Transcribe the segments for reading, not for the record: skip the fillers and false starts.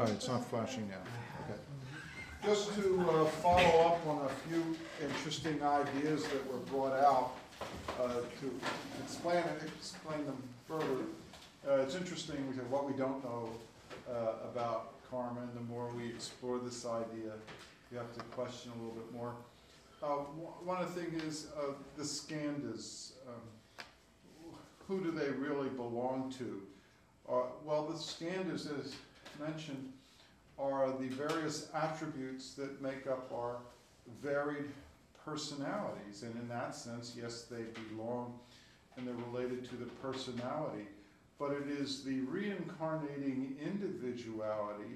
All right, it's not flashing now. Okay. Just to follow up on a few interesting ideas that were brought out, to explain them further. It's interesting because what we don't know about karma, and the more we explore this idea, we have to question a little bit more. One of the things is the skandhas. Who do they really belong to? Well, the skandhas, as mentioned, are the various attributes that make up our varied personalities. And in that sense, yes, they belong and they're related to the personality. But it is the reincarnating individuality,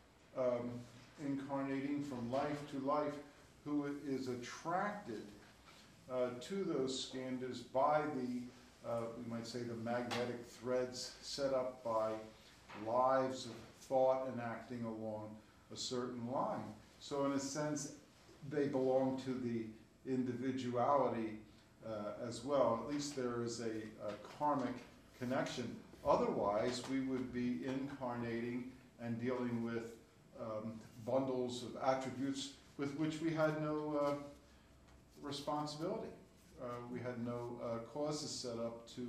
incarnating from life to life, who is attracted to those skandhas by the we might say the magnetic threads set up by lives of thought and acting along a certain line. So in a sense, they belong to the individuality as well. At least there is a karmic connection. Otherwise, we would be incarnating and dealing with bundles of attributes with which we had no responsibility. We had no causes set up to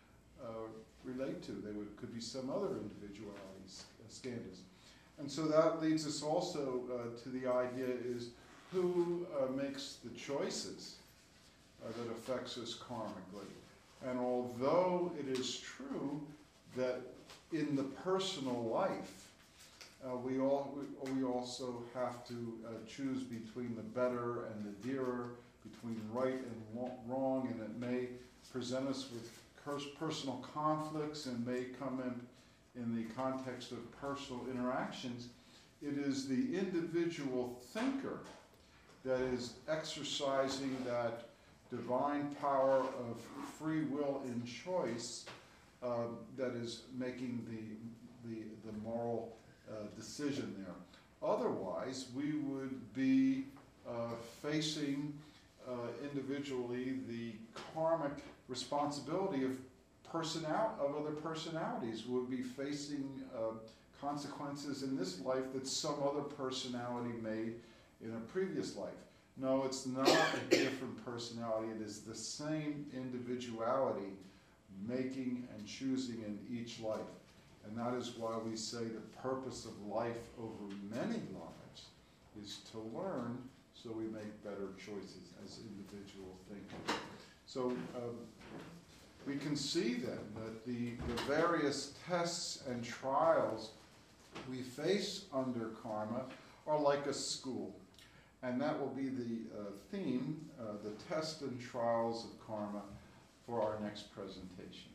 relate to. They could be some other individualities, skandhas. And so that leads us also to the idea is who makes the choices that affects us karmically. And although it is true that in the personal life, we also have to choose between the better and the dearer, between right and wrong, and it may present us with personal conflicts and may come in the context of personal interactions. It is the individual thinker that is exercising that divine power of free will in choice that is making the moral decision there. Otherwise, we would be facing individually the karmic responsibility of other personalities. We'll be facing consequences in this life that some other personality made in a previous life. No, it's not a different personality. It is the same individuality making and choosing in each life. And that is why we say the purpose of life over many lives is to learn so we make better choices as individual thinkers. So we can see then that the various tests and trials we face under karma are like a school. And that will be the theme, the tests and trials of karma, for our next presentation.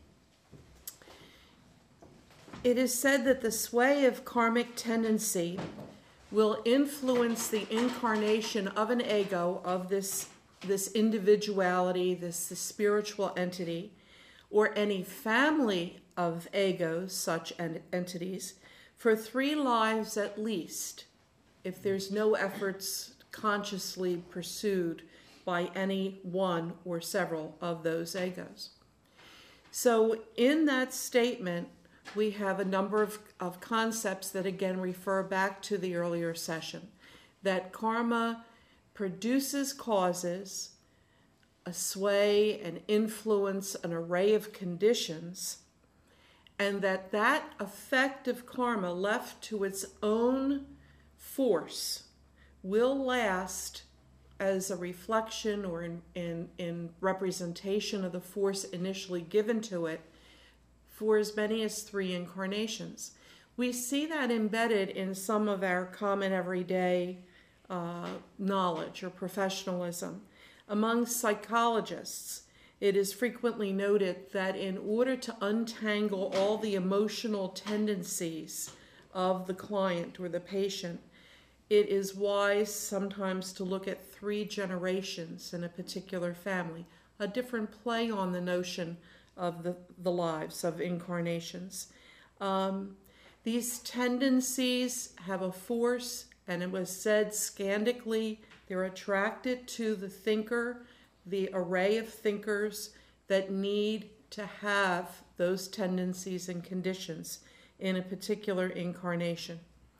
It is said that the sway of karmic tendency will influence the incarnation of an ego, of this individuality, this spiritual entity, or any family of egos, such entities, for 3 lives at least, if there's no efforts consciously pursued by any one or several of those egos. So in that statement, we have a number of concepts that again refer back to the earlier session, that karma produces causes, a sway, an influence, an array of conditions, and that effect of karma left to its own force will last as a reflection or in representation of the force initially given to it for as many as 3 incarnations. We see that embedded in some of our common everyday knowledge or professionalism. Among psychologists, it is frequently noted that in order to untangle all the emotional tendencies of the client or the patient, it is wise sometimes to look at 3 generations in a particular family, a different play on the notion of the lives of incarnations. These tendencies have a force, and it was said scandically, they're attracted to the thinker, the array of thinkers that need to have those tendencies and conditions in a particular incarnation.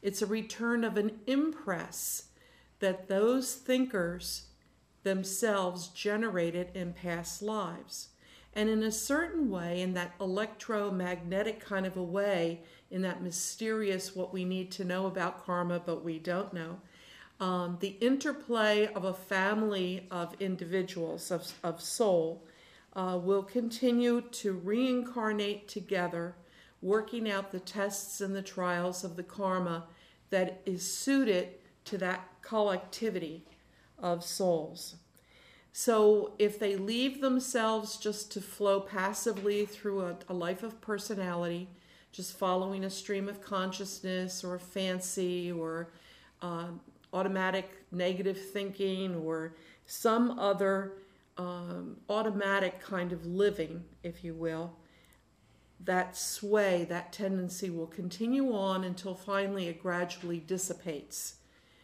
It's a return of an impress that those thinkers themselves generated in past lives. And in a certain way, in that electromagnetic kind of a way, in that mysterious what we need to know about karma but we don't know, the interplay of a family of individuals, of soul, will continue to reincarnate together, working out the tests and the trials of the karma that is suited to that collectivity of souls. So if they leave themselves just to flow passively through a life of personality, just following a stream of consciousness or fancy or automatic negative thinking or some other automatic kind of living, if you will, that sway, that tendency will continue on until finally it gradually dissipates.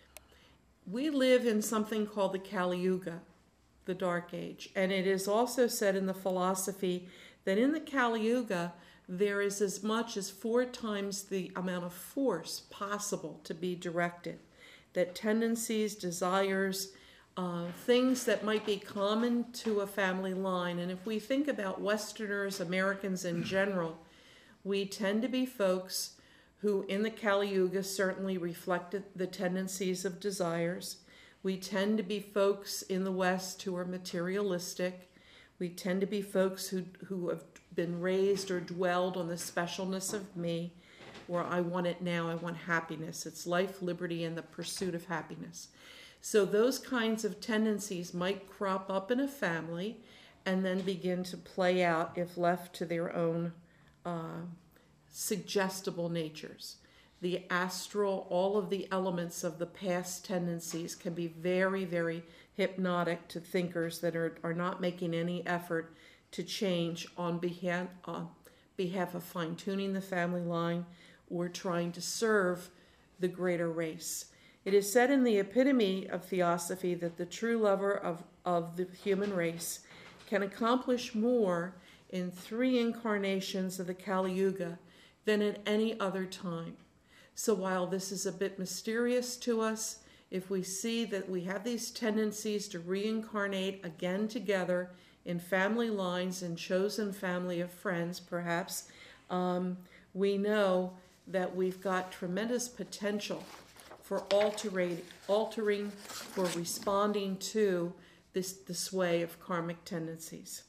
We live in something called the Kali Yuga, the Dark Age, and it is also said in the philosophy that in the Kali Yuga there is as much as 4 times the amount of force possible to be directed, that tendencies, desires, things that might be common to a family line. And if we think about Westerners, Americans in general, we tend to be folks who in the Kali Yuga certainly reflected the tendencies of desires. We tend to be folks in the West who are materialistic. We tend to be folks who have been raised or dwelled on the specialness of me, or I want it now, I want happiness. It's life, liberty, and the pursuit of happiness. So those kinds of tendencies might crop up in a family and then begin to play out if left to their own suggestible natures. The astral, all of the elements of the past tendencies can be very, very hypnotic to thinkers that are not making any effort to change on behalf of fine-tuning the family line or trying to serve the greater race. It is said in the epitome of theosophy that the true lover of the human race can accomplish more in 3 incarnations of the Kali Yuga than at any other time. So while this is a bit mysterious to us, if we see that we have these tendencies to reincarnate again together in family lines and chosen family of friends, perhaps, we know that we've got tremendous potential for altering, for responding to the sway of karmic tendencies.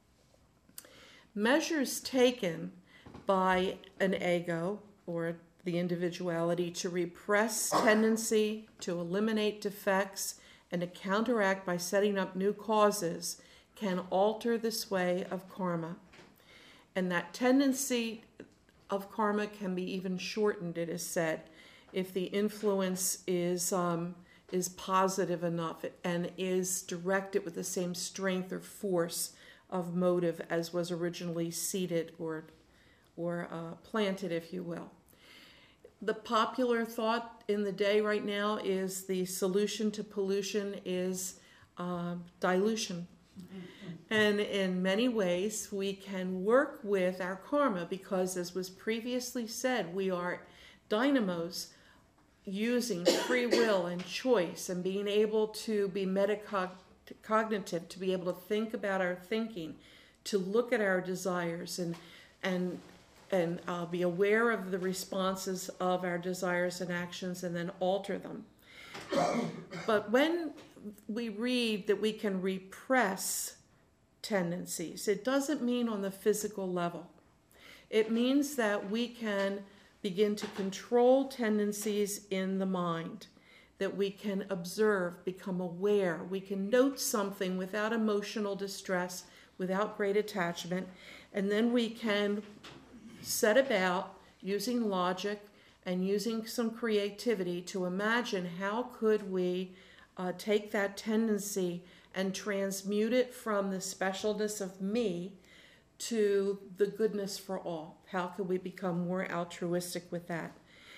Measures taken by an ego, or the individuality, to repress tendency, to eliminate defects, and to counteract by setting up new causes can alter the sway of karma. And that tendency of karma can be even shortened, it is said, if the influence is positive enough and is directed with the same strength or force of motive as was originally seeded or planted, if you will. The popular thought in the day right now is the solution to pollution is dilution. And in many ways, we can work with our karma because, as was previously said, we are dynamos using free will and choice and being able to be metacognitive, to be able to think about our thinking, to look at our desires and be aware of the responses of our desires and actions and then alter them. But when we read that we can repress tendencies, it doesn't mean on the physical level. It means that we can begin to control tendencies in the mind, that we can observe, become aware. We can note something without emotional distress, without great attachment, and then we can set about using logic and using some creativity to imagine how could we take that tendency and transmute it from the specialness of me to the goodness for all. How could we become more altruistic with that?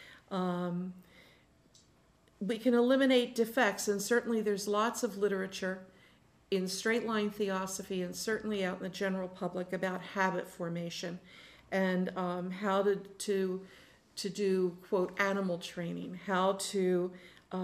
We can eliminate defects, and certainly there's lots of literature in straight line theosophy and certainly out in the general public about habit formation and how to to do, quote, animal training, how to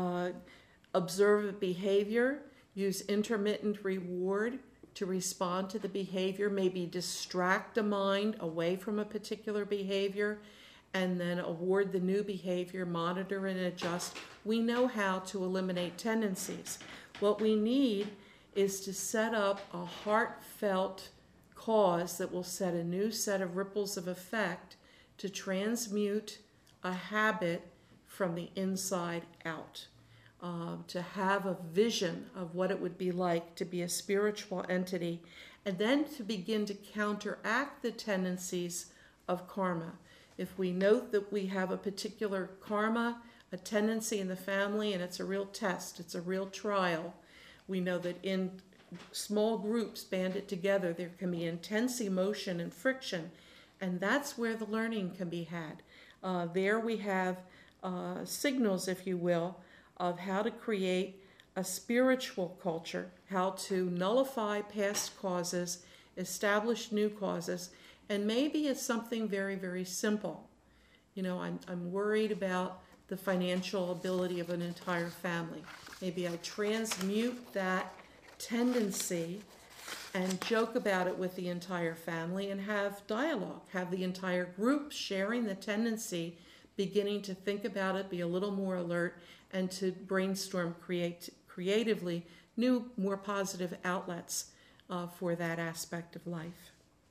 observe behavior, use intermittent reward to respond to the behavior, maybe distract a mind away from a particular behavior, and then award the new behavior, monitor and adjust. We know how to eliminate tendencies. What we need is to set up a heartfelt cause that will set a new set of ripples of effect to transmute a habit from the inside out. To have a vision of what it would be like to be a spiritual entity, and then to begin to counteract the tendencies of karma. If we note that we have a particular karma, a tendency in the family, and it's a real test, it's a real trial, we know that in small groups banded together, there can be intense emotion and friction, and that's where the learning can be had. There we have signals, if you will, of how to create a spiritual culture, how to nullify past causes, establish new causes, and maybe it's something very, very simple. You know, I'm worried about the financial ability of an entire family. Maybe I transmute that tendency and joke about it with the entire family and have dialogue, have the entire group sharing the tendency, beginning to think about it, be a little more alert, and to brainstorm creatively new, more positive outlets for that aspect of life.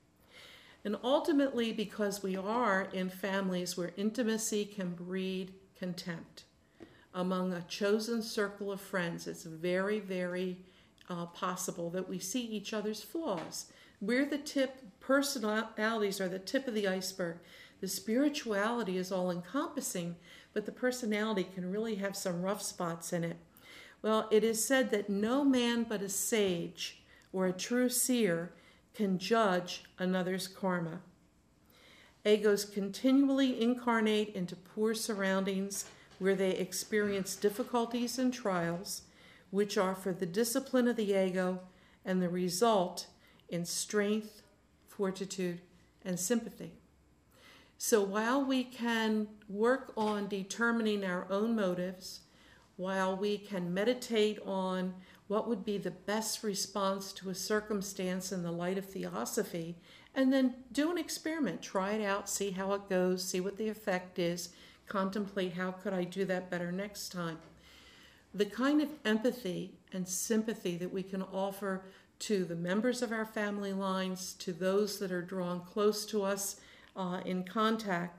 And ultimately, because we are in families where intimacy can breed contempt, among a chosen circle of friends, it's very, very possible that we see each other's flaws. We're the tip, personalities are the tip of the iceberg. The spirituality is all encompassing, but the personality can really have some rough spots in it. Well, it is said that no man but a sage or a true seer can judge another's karma. Egos continually incarnate into poor surroundings where they experience difficulties and trials, which are for the discipline of the ego and the result in strength, fortitude, and sympathy. So while we can work on determining our own motives, while we can meditate on what would be the best response to a circumstance in the light of theosophy, and then do an experiment, try it out, see how it goes, see what the effect is, contemplate how could I do that better next time. The kind of empathy and sympathy that we can offer to the members of our family lines, to those that are drawn close to us in contact,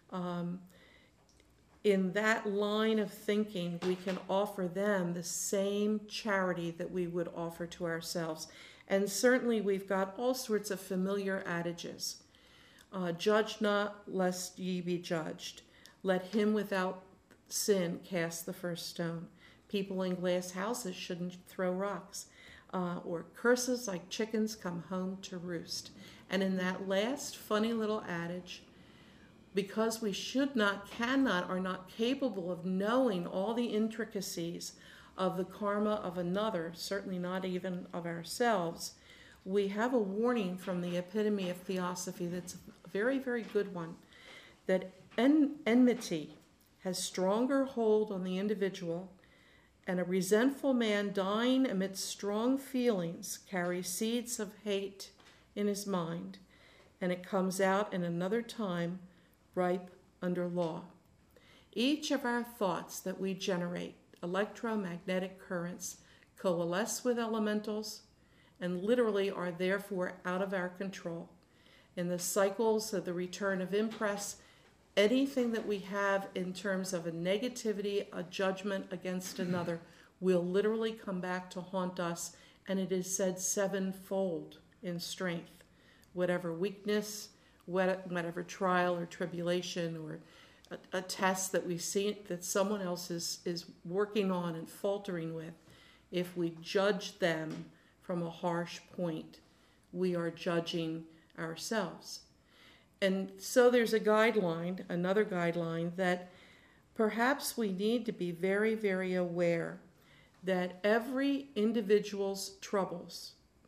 in that line of thinking, we can offer them the same charity that we would offer to ourselves. And certainly we've got all sorts of familiar adages. Judge not, lest ye be judged. Let him without sin cast the first stone. People in glass houses shouldn't throw rocks. Or curses like chickens come home to roost. And in that last funny little adage, because we should not, cannot, are not capable of knowing all the intricacies of the karma of another, certainly not even of ourselves, we have a warning from the epitome of theosophy that's a very, very good one, that enmity has stronger hold on the individual, and a resentful man dying amidst strong feelings carries seeds of hate in his mind, and it comes out in another time ripe under law. Each of our thoughts that we generate, electromagnetic currents, coalesce with elementals and literally are therefore out of our control. In the cycles of the return of impress, anything that we have in terms of a negativity, a judgment against another, will literally come back to haunt us, and it is said sevenfold in strength. Whatever weakness, whatever trial or tribulation or a test that we see that someone else is working on and faltering with, if we judge them from a harsh point, we are judging ourselves. And so there's a guideline, another guideline, that perhaps we need to be very, very aware that every individual's troubles,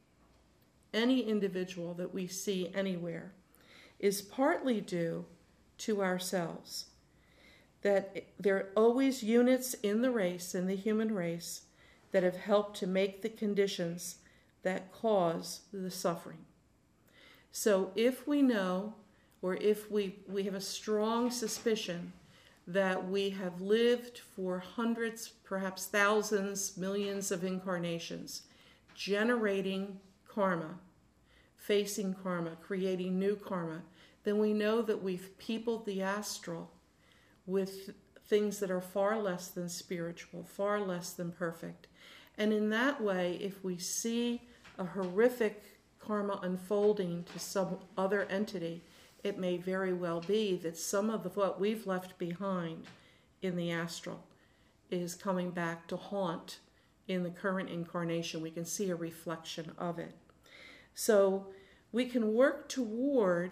any individual that we see anywhere, is partly due to ourselves. that there are always units in the race, in the human race, that have helped to make the conditions that cause the suffering. So if we know, or if we have a strong suspicion that we have lived for hundreds, perhaps thousands, millions of incarnations, generating karma, facing karma, creating new karma, then we know that we've peopled the astral with things that are far less than spiritual, far less than perfect. And in that way, if we see a horrific karma unfolding to some other entity, it may very well be that some of what we've left behind in the astral is coming back to haunt in the current incarnation. We can see a reflection of it. So we can work toward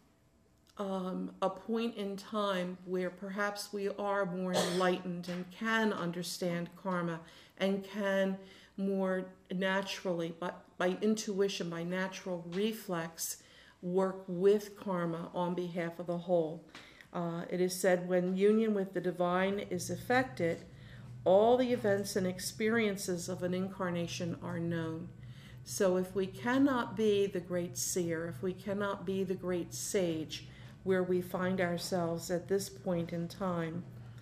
a point in time where perhaps we are more enlightened and can understand karma and can more naturally, by intuition, by natural reflex, work with karma on behalf of the whole. It is said when union with the divine is effected, all the events and experiences of an incarnation are known. So if we cannot be the great seer, if we cannot be the great sage, where we find ourselves at this point in time,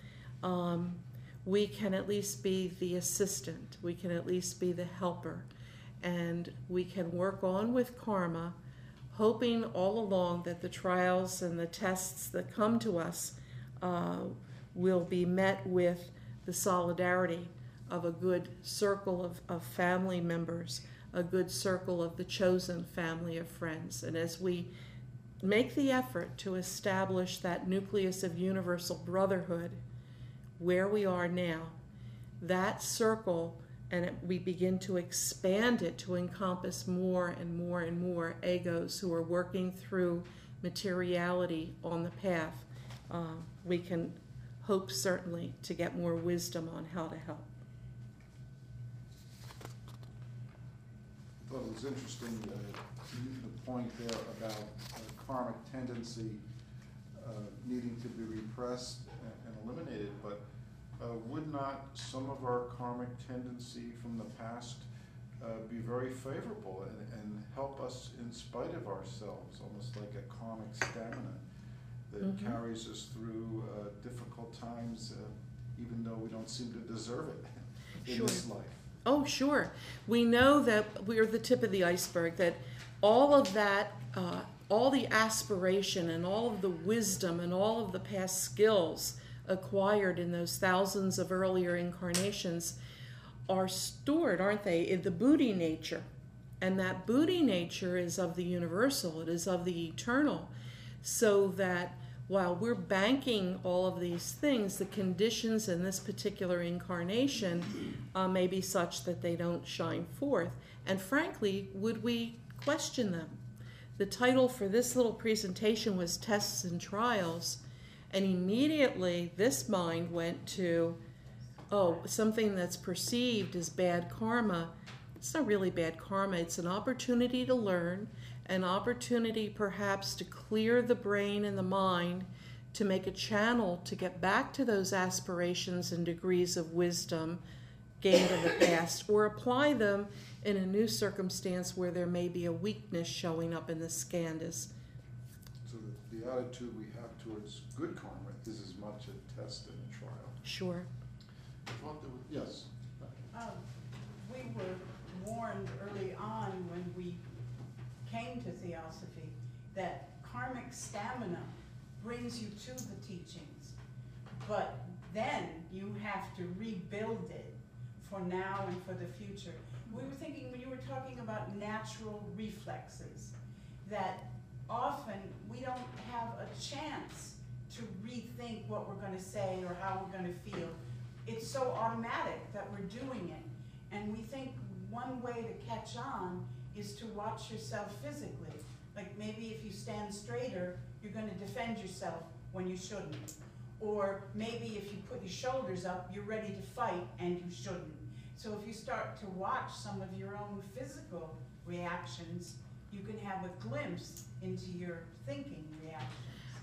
we can at least be the assistant, we can at least be the helper, and we can work on with karma, hoping all along that the trials and the tests that come to us will be met with the solidarity of a good circle of family members, a good circle of the chosen family of friends. And as we make the effort to establish that nucleus of universal brotherhood where we are now, that circle, and we begin to expand it to encompass more and more and more egos who are working through materiality on the path, we can hope certainly to get more wisdom on how to help. I thought it was interesting, the point there about karmic tendency needing to be repressed and eliminated, but would not some of our karmic tendency from the past be very favorable and help us in spite of ourselves, almost like a karmic stamina that carries us through difficult times, even though we don't seem to deserve it in this life? Oh, sure. We know that we're the tip of the iceberg, that all of that, all the aspiration and all of the wisdom and all of the past skills acquired in those thousands of earlier incarnations are stored, aren't they, in the Buddhi nature. And that Buddhi nature is of the universal, it is of the eternal, so that while we're banking all of these things, the conditions in this particular incarnation may be such that they don't shine forth. And frankly, would we question them? The title for this little presentation was Tests and Trials, and immediately this mind went to, oh, something that's perceived as bad karma. It's not really bad karma. It's an opportunity to learn, an opportunity perhaps to clear the brain and the mind, to make a channel to get back to those aspirations and degrees of wisdom gained in the past, or apply them in a new circumstance where there may be a weakness showing up in the skandhas. So the attitude we have towards good karma is as much a test and a trial. Sure. Yes. We were warned early on when we came to Theosophy that karmic stamina brings you to the teachings, but then you have to rebuild it for now and for the future. We were thinking, when you were talking about natural reflexes, that often we don't have a chance to rethink what we're going to say or how we're going to feel. It's so automatic that we're doing it. And we think one way to catch on is to watch yourself physically. Like maybe if you stand straighter, you're going to defend yourself when you shouldn't. Or maybe if you put your shoulders up, you're ready to fight and you shouldn't. So if you start to watch some of your own physical reactions, you can have a glimpse into your thinking reactions.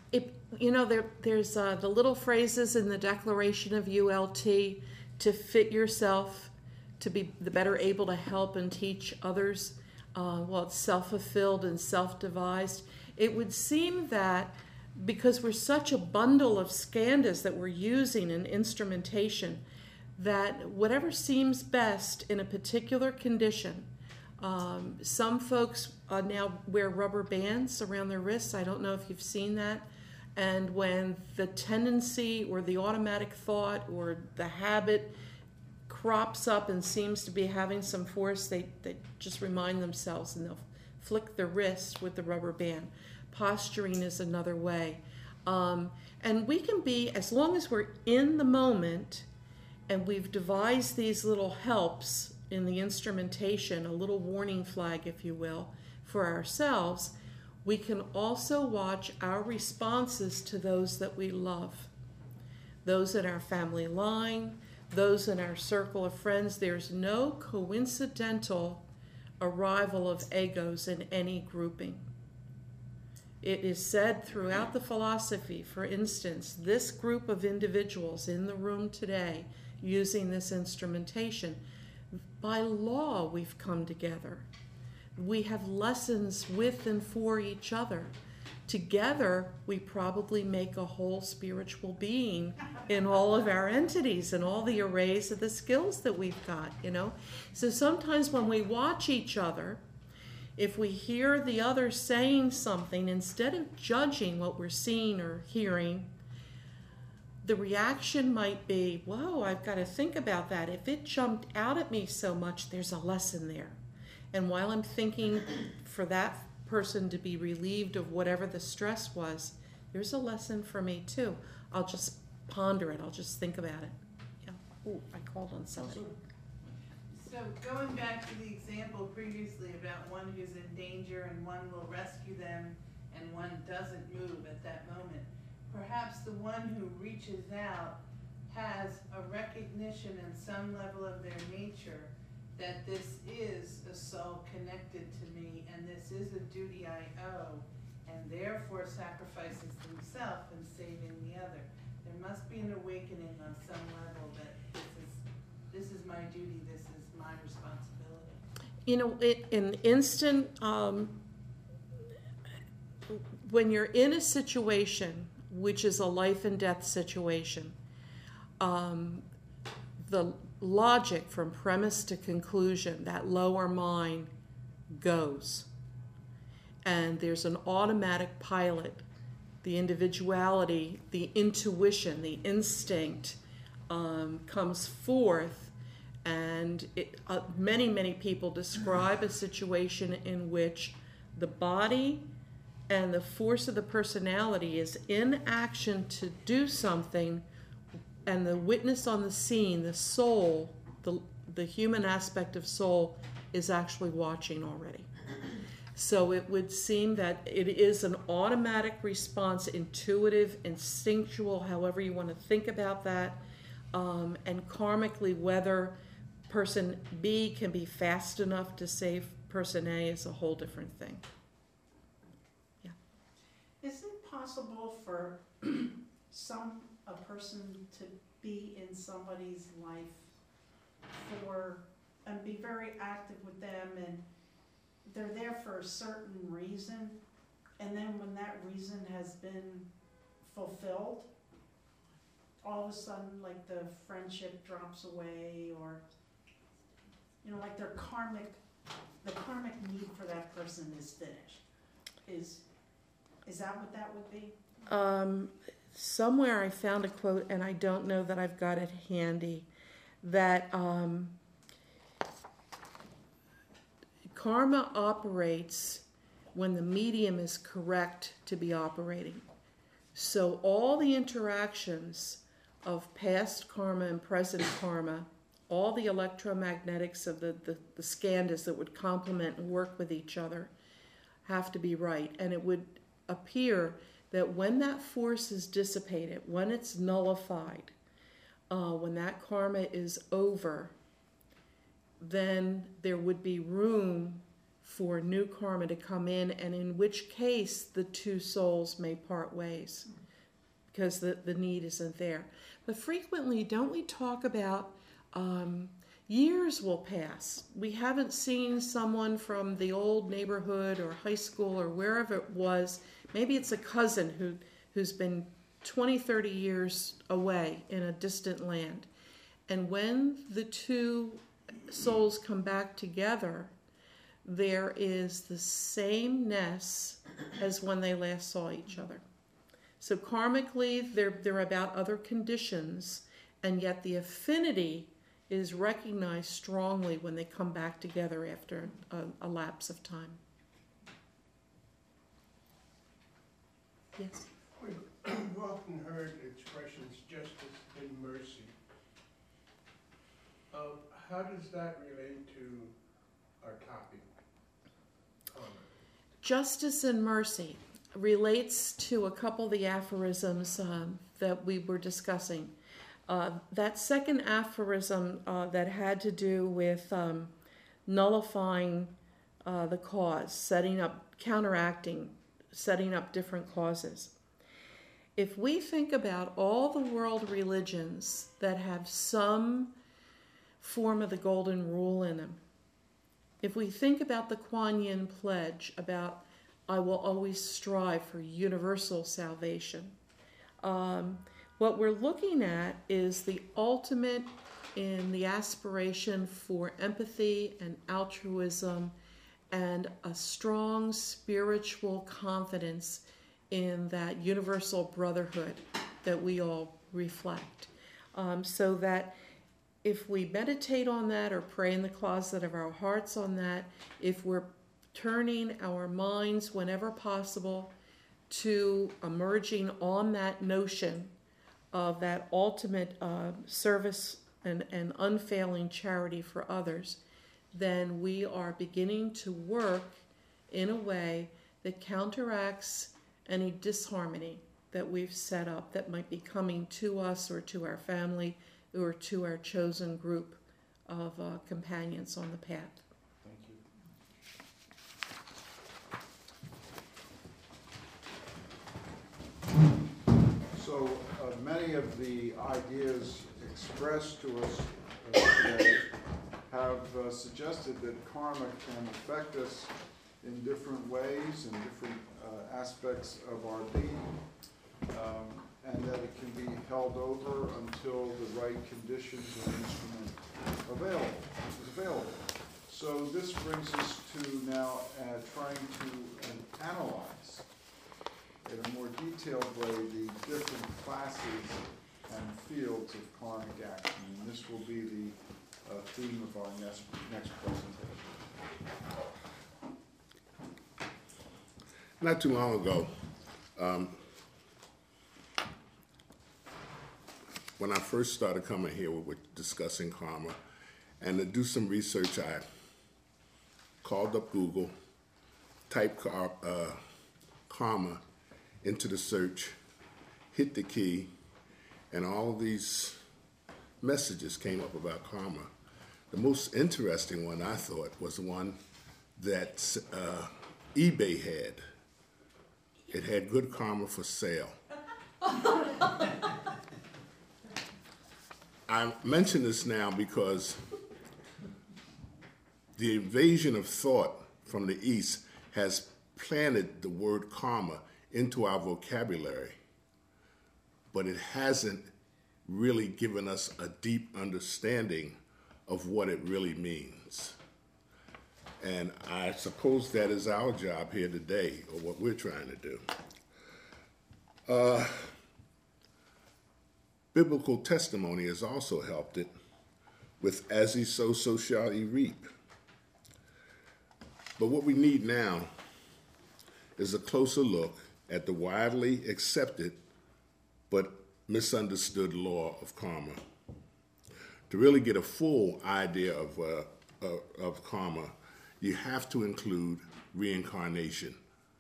There's the little phrases in the Declaration of ULT to fit yourself, to be the better able to help and teach others. It's self-fulfilled and self-devised. It would seem that because we're such a bundle of skandhas that we're using in instrumentation, that whatever seems best in a particular condition. Some folks now wear rubber bands around their wrists. I don't know if you've seen that. And when the tendency or the automatic thought or the habit crops up and seems to be having some force, they just remind themselves and they'll flick their wrist with the rubber band. Posturing is another way. And we can be, as long as we're in the moment and we've devised these little helps in the instrumentation, a little warning flag, if you will, for ourselves, we can also watch our responses to those that we love. Those in our family line, those in our circle of friends. There's no coincidental arrival of egos in any grouping. It is said throughout the philosophy, for instance, this group of individuals in the room today using this instrumentation, by law we've come together. We have lessons with and for each other. Together, we probably make a whole spiritual being in all of our entities and all the arrays of the skills that we've got, So sometimes when we watch each other, if we hear the other saying something, instead of judging what we're seeing or hearing, the reaction might be, whoa, I've got to think about that. If it jumped out at me so much, there's a lesson there. And while I'm thinking for that person to be relieved of whatever the stress was, there's a lesson for me too. I'll just ponder it. I'll just think about it. Yeah. Oh, I called on somebody. So going back to the example previously about one who's in danger and one will rescue them and one doesn't move at that moment, perhaps the one who reaches out has a recognition in some level of their nature that this is a soul connected to me and this is a duty I owe, and therefore sacrifices themselves in saving the other. There must be an awakening on some level that this is my duty, this is my responsibility. In instant, when you're in a situation which is a life and death situation, the logic from premise to conclusion, that lower mind goes. And there's an automatic pilot, the individuality, the intuition, the instinct comes forth. And many people describe a situation in which the body and the force of the personality is in action to do something, and the witness on the scene, the soul, the human aspect of soul, is actually watching already. So it would seem that it is an automatic response, intuitive, instinctual, however you want to think about that, and karmically whether person B can be fast enough to save person A is a whole different thing. Yeah. Is it possible for a person to be in somebody's life and be very active with them, and they're there for a certain reason, and then when that reason has been fulfilled, all of a sudden like the friendship drops away, or like the karmic need for that person is finished? Is that what that would be? Somewhere I found a quote, and I don't know that I've got it handy, that karma operates when the medium is correct to be operating. So all the interactions of past karma and present karma, all the electromagnetics of the skandhas that would complement and work with each other have to be right. And it would appear that when that force is dissipated, when it's nullified, when that karma is over, then there would be room for new karma to come in which case the two souls may part ways because the need isn't there. But frequently, don't we talk about years will pass. We haven't seen someone from the old neighborhood or high school or wherever it was. Maybe it's a cousin who's been 20, 30 years away in a distant land. And when the two souls come back together, there is the sameness as when they last saw each other. So karmically, they're about other conditions, and yet the affinity is recognized strongly when they come back together after a lapse of time. Yes? We've often heard expressions justice and mercy. How does that relate to our topic? Justice and mercy relates to a couple of the aphorisms that we were discussing. That second aphorism that had to do with nullifying the cause, counteracting, setting up different causes. If we think about all the world religions that have some form of the golden rule in them, if we think about the Kuan Yin pledge about I will always strive for universal salvation, what we're looking at is the ultimate in the aspiration for empathy and altruism and a strong spiritual confidence in that universal brotherhood that we all reflect. So that if we meditate on that or pray in the closet of our hearts on that, if we're turning our minds whenever possible to emerging on that notion of that ultimate service and unfailing charity for others, then we are beginning to work in a way that counteracts any disharmony that we've set up that might be coming to us or to our family or to our chosen group of companions on the path. Thank you. So many of the ideas expressed to us today have suggested that karma can affect us in different ways, in different aspects of our being, and that it can be held over until the right conditions and instrument is available. So this brings us to now trying to analyze in a more detailed way the different classes and fields of karmic action. And this will be the theme of our next presentation. Not too long ago, when I first started coming here, we were discussing karma, and to do some research, I called up Google, typed karma into the search, hit the key, and all of these messages came up about karma. The most interesting one, I thought, was the one that eBay had. It had good karma for sale. I mention this now because the invasion of thought from the East has planted the word karma into our vocabulary, but it hasn't really given us a deep understanding of what it really means. And I suppose that is our job here today, or what we're trying to do. Biblical testimony has also helped it with as ye sow, so shall ye reap. But what we need now is a closer look at the widely accepted but misunderstood law of karma. To really get a full idea of karma, you have to include reincarnation.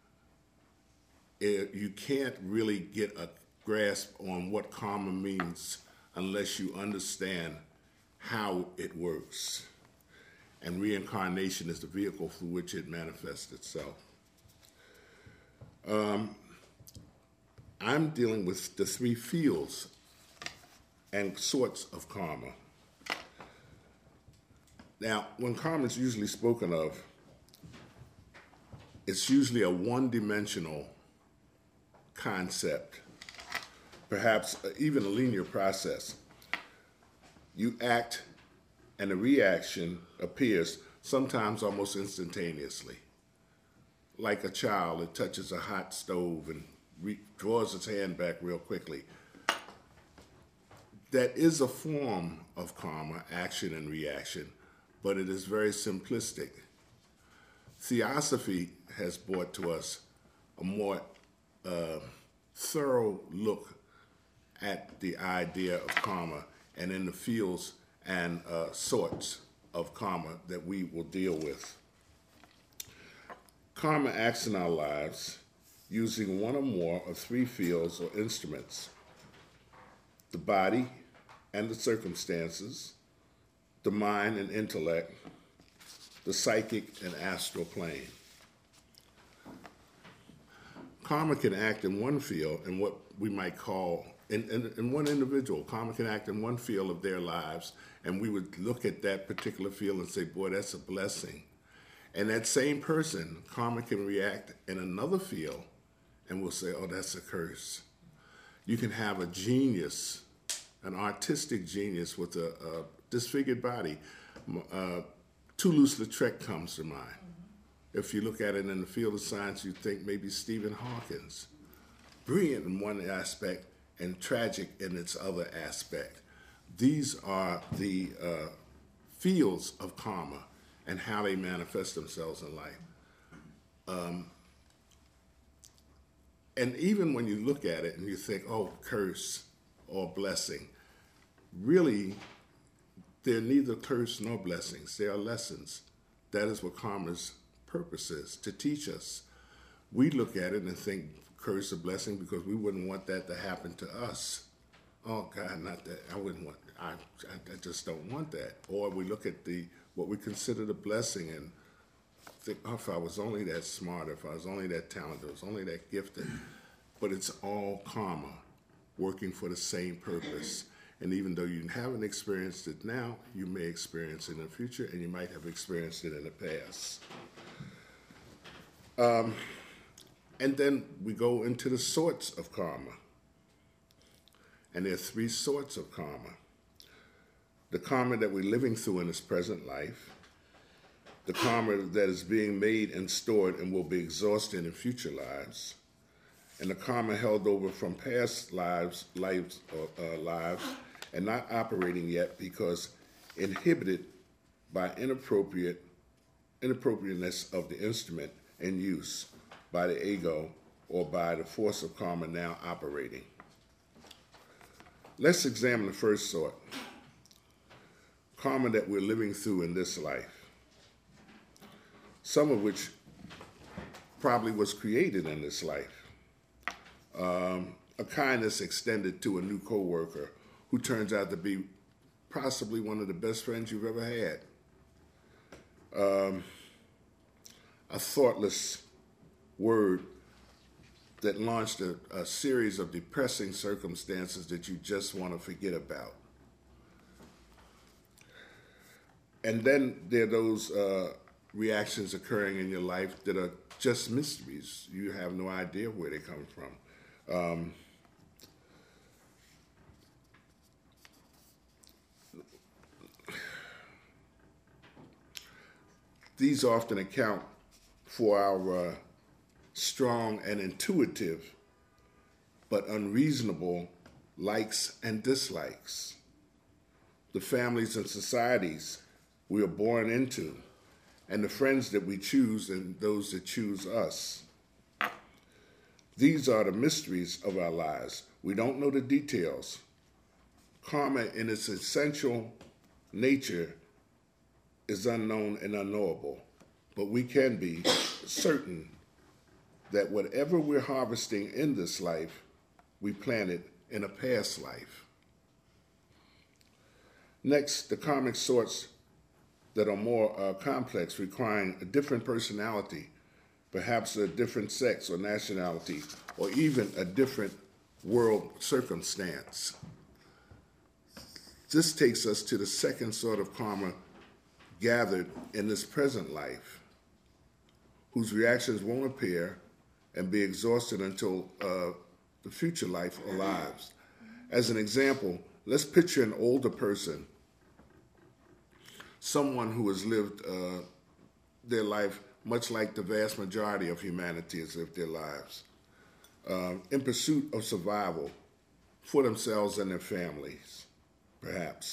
You can't really get a grasp on what karma means unless you understand how it works. and reincarnation is the vehicle through which it manifests itself. I'm dealing with the three fields and sorts of karma. Now, when karma is usually spoken of, it's usually a one-dimensional concept, perhaps even a linear process. You act and a reaction appears sometimes almost instantaneously. Like a child that touches a hot stove and draws its hand back real quickly. That is a form of karma, action and reaction, but it is very simplistic. Theosophy has brought to us a more thorough look at the idea of karma and in the fields and sorts of karma that we will deal with. Karma acts in our lives using one or more of three fields or instruments: the body and the circumstances, the mind and intellect, the psychic and astral plane. Karma can act in one field, in what we might call, in one individual. Karma can act in one field of their lives, and we would look at that particular field and say, boy, that's a blessing. And that same person, karma can react in another field, and we'll say, oh, that's a curse. You can have a genius, an artistic genius with a disfigured body. Toulouse-Lautrec comes to mind. If you look at it in the field of science, you think maybe Stephen Hawkins. Brilliant in one aspect and tragic in its other aspect. These are the fields of karma and how they manifest themselves in life. And even when you look at it and you think, oh, curse or blessing, really, they're neither curse nor blessings. They are lessons. That is what karma's purpose is, to teach us. We look at it and think curse or blessing because we wouldn't want that to happen to us. Oh, God, not that. I wouldn't want, I just don't want that. Or we look at what we consider the blessing and think, oh, if I was only that smart, if I was only that talented, if I was only that gifted. But it's all karma working for the same purpose. And even though you haven't experienced it now, you may experience it in the future, and you might have experienced it in the past. And then we go into the sorts of karma. And there are three sorts of karma. The karma that we're living through in this present life, the karma that is being made and stored and will be exhausted in future lives, and the karma held over from past lives and not operating yet because inhibited by inappropriateness of the instrument in use by the ego or by the force of karma now operating. Let's examine the first sort, karma that we're living through in this life, some of which probably was created in this life. A kindness extended to a new coworker who turns out to be possibly one of the best friends you've ever had. A thoughtless word that launched a series of depressing circumstances that you just want to forget about. And then there are those reactions occurring in your life that are just mysteries. You have no idea where they come from. These often account for our strong and intuitive but unreasonable likes and dislikes. The families and societies we are born into, and the friends that we choose and those that choose us. These are the mysteries of our lives. We don't know the details. Karma in its essential nature is unknown and unknowable, but we can be certain that whatever we're harvesting in this life, we planted in a past life. Next, the karmic sorts that are more complex, requiring a different personality, perhaps a different sex or nationality, or even a different world circumstance. This takes us to the second sort of karma gathered in this present life, whose reactions won't appear and be exhausted until the future life or lives. As an example, let's picture an older person, someone who has lived their life much like the vast majority of humanity has lived their lives, in pursuit of survival for themselves and their families, perhaps.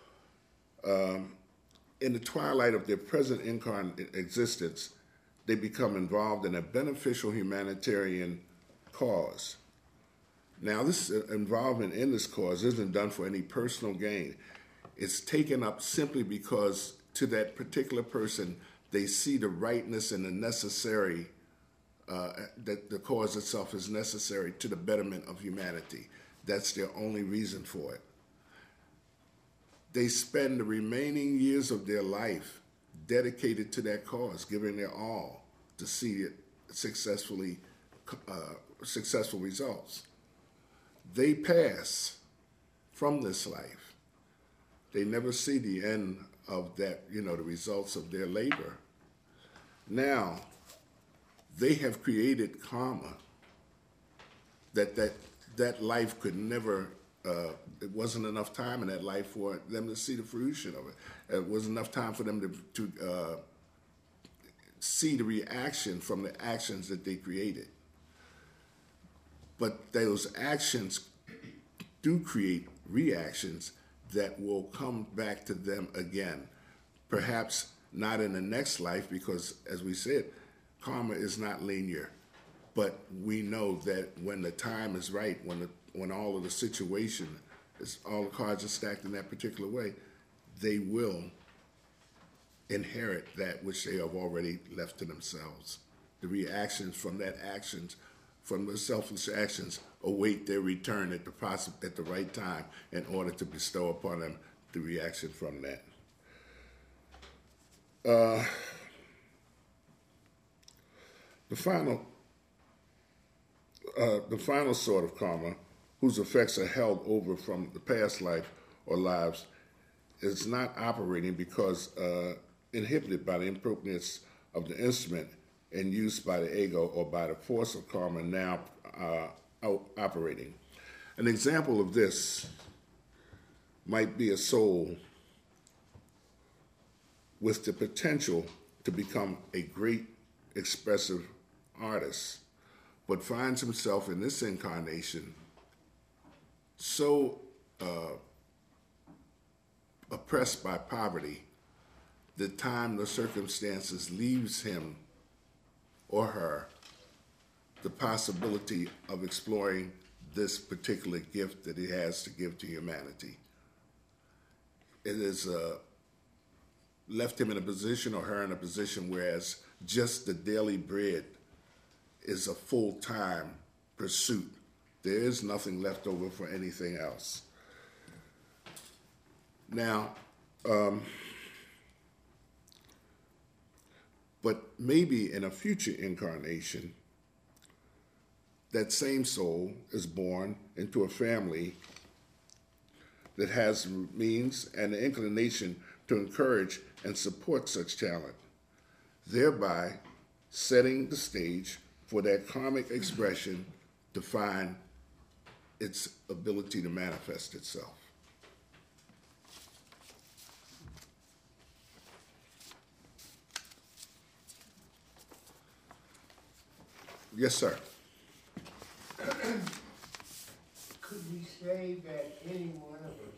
In the twilight of their present incarnate existence, they become involved in a beneficial humanitarian cause. Now, this involvement in this cause isn't done for any personal gain. It's taken up simply because to that particular person, they see the rightness and the necessary, that the cause itself is necessary to the betterment of humanity. That's their only reason for it. They spend the remaining years of their life dedicated to that cause, giving their all to see it successful results. They pass from this life. They never see the end of that, the results of their labor. Now, they have created karma that life could never, it wasn't enough time in that life for them to see the fruition of it. It wasn't enough time for them to see the reaction from the actions that they created. But those actions do create reactions that will come back to them again. Perhaps not in the next life, because as we said, karma is not linear. But we know that when the time is right, when all of the situation, all the cards are stacked in that particular way, they will inherit that which they have already left to themselves. The reactions from that actions, from the selfless actions, await their return at the right time in order to bestow upon them the reaction from that. The final sort of karma, whose effects are held over from the past life or lives, is not operating because inhibited by the impropriety of the instrument and used by the ego or by the force of karma now operating. An example of this might be a soul with the potential to become a great expressive artist, but finds himself in this incarnation so oppressed by poverty, the time the circumstances leaves him or her the possibility of exploring this particular gift that he has to give to humanity. It has left him in a position, or her in a position, whereas just the daily bread is a full-time pursuit. There is nothing left over for anything else. Now, but maybe in a future incarnation, that same soul is born into a family that has means and the inclination to encourage and support such talent, thereby setting the stage for that karmic expression to find its ability to manifest itself. Yes, sir. Could we say that any one of us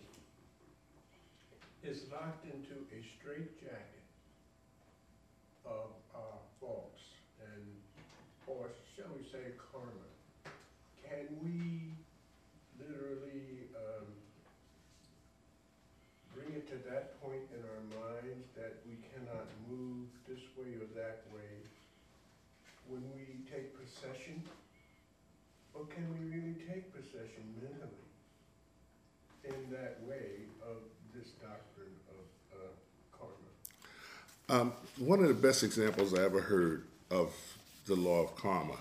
is locked into a straitjacket of our faults or shall we say karma? Can we literally bring it to that point in our minds that we cannot move this way or that way when we take possession? Or can we really take possession mentally in that way of this doctrine of karma? One of the best examples I ever heard of the law of karma.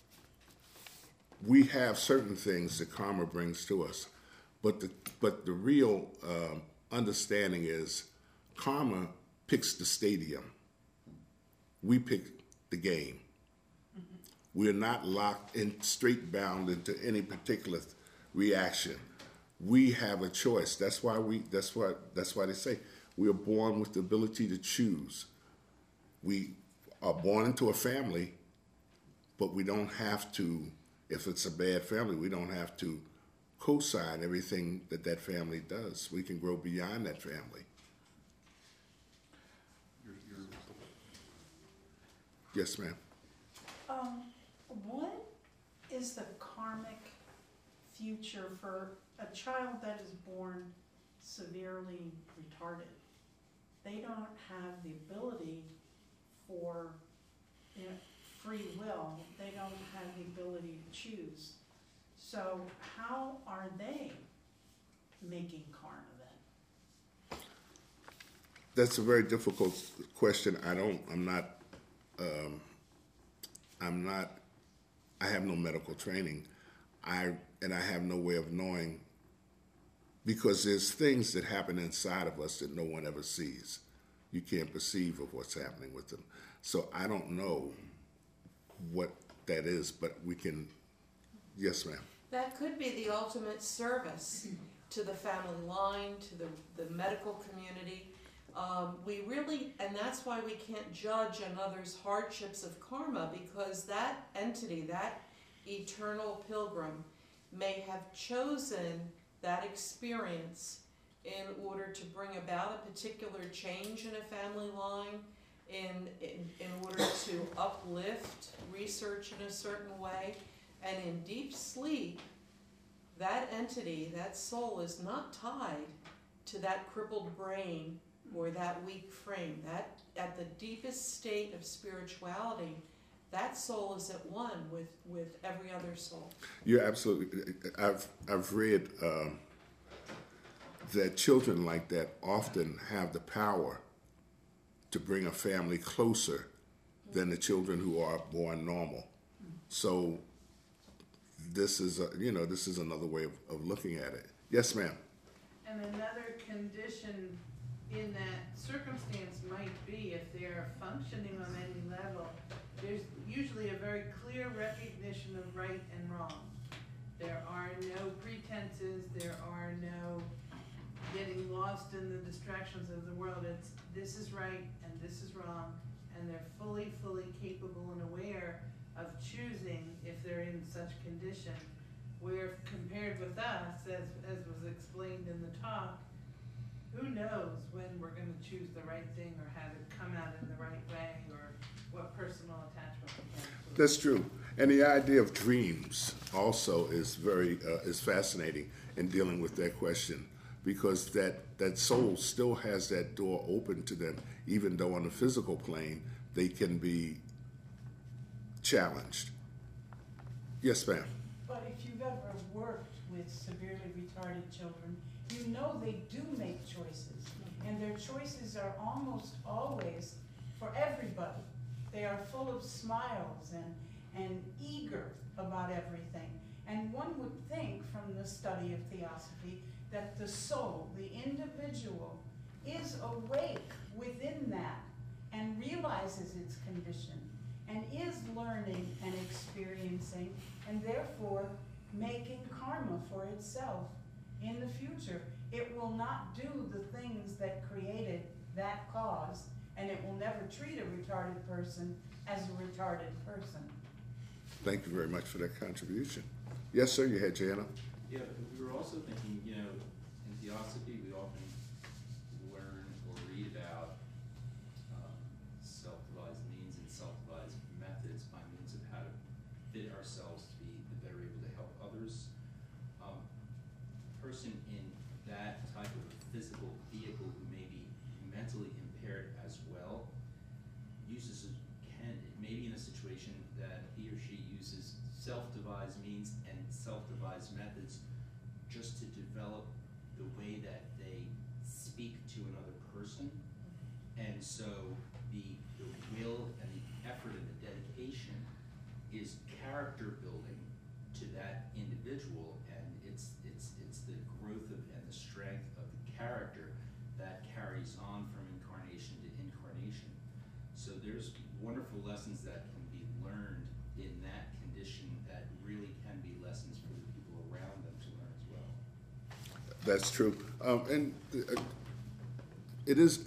We have certain things that karma brings to us, but the real understanding is karma picks the stadium. We pick the game. We're not locked in, straight bound into any particular reaction. We have a choice. That's why they say we are born with the ability to choose. We are born into a family, but we don't have to, if it's a bad family, we don't have to co-sign everything that family does. We can grow beyond that family. Yes, ma'am. What is the karmic future for a child that is born severely retarded? They don't have the ability for free will. They don't have the ability to choose. So how are they making karma then? That's a very difficult question. I have no medical training. I have no way of knowing, because there's things that happen inside of us that no one ever sees. You can't perceive of what's happening with them. So I don't know what that is, but we can, yes, ma'am. That could be the ultimate service to the family line, to the medical community. We really, and that's why we can't judge another's hardships of karma, because that entity, that eternal pilgrim, may have chosen that experience in order to bring about a particular change in a family line, in order to uplift research in a certain way. And in deep sleep, that entity, that soul, is not tied to that crippled brain or that weak frame. That, at the deepest state of spirituality, that soul is at one with every other soul. You're absolutely. I've read that children like that often have the power to bring a family closer than the children who are born normal. So this is another way of looking at it. Yes, ma'am. And another condition in that circumstance might be, if they are functioning on any level, there's usually a very clear recognition of right and wrong. There are no pretenses, there are no getting lost in the distractions of the world. It's this is right and this is wrong, and they're fully capable and aware of choosing if they're in such condition. Where compared with us, as was explained in the talk, who knows when we're going to choose the right thing or have it come out in the right way, or what personal attachment we have to it. That's true. And the idea of dreams also is is fascinating in dealing with that question, because that soul still has that door open to them, even though on the physical plane they can be challenged. Yes, ma'am. But if you've ever worked with severely retarded children, you know they do make choices. And their choices are almost always for everybody. They are full of smiles and eager about everything. And one would think from the study of theosophy that the soul, the individual, is awake within that and realizes its condition and is learning and experiencing and therefore making karma for itself in the future. It will not do the things that created that cause, and it will never treat a retarded person as a retarded person. Thank you very much for that contribution. Yes, sir, you had Jana. Yeah, but we were also thinking, in theosophy, we often learn or read about self-devised means and self-devised methods by means of how to fit ourselves to be better able to help others. A person in that type of physical vehicle who may be mentally impaired as well maybe in a situation that he or she uses self-devised means and self-devised methods just to develop the way that they speak to another person. And so the will and the effort and the dedication is character building to that individual, and it's the growth of and the strength of the character that carries on from incarnation to incarnation. So there's wonderful lessons that can be learned in that condition that really can be lessons for the people around them to learn as well. That's true. And it is,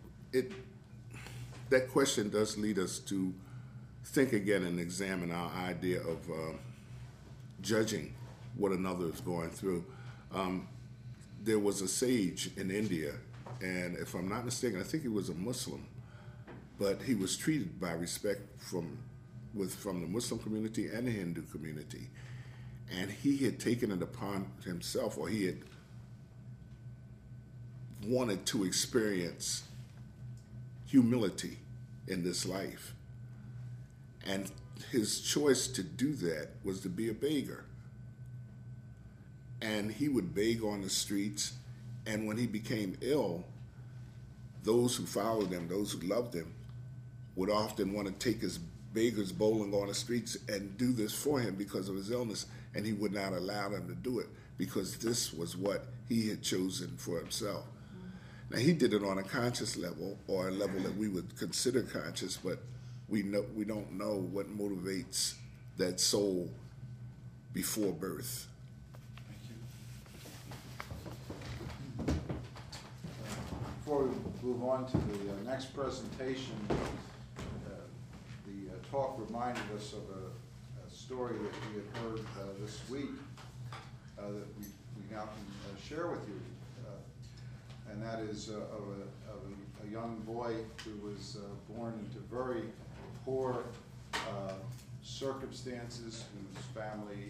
that question does lead us to think again and examine our idea of judging what another is going through. There was a sage in India, and if I'm not mistaken, I think he was a Muslim, but he was treated by respect from the Muslim community and the Hindu community. And he had taken it upon himself, or he had wanted to experience humility in this life. And his choice to do that was to be a beggar. And he would beg on the streets, and when he became ill, those who followed him, those who loved him, would often want to take his beggars bowling on the streets and do this for him because of his illness, and he would not allow them to do it because this was what he had chosen for himself. Now, he did it on a conscious level, or a level that we would consider conscious, but we don't know what motivates that soul before birth. Thank you. Before we move on to the next presentation, the talk reminded us of a story that we had heard this week that we now can share with you. And that is of a young boy who was born into very poor circumstances, whose family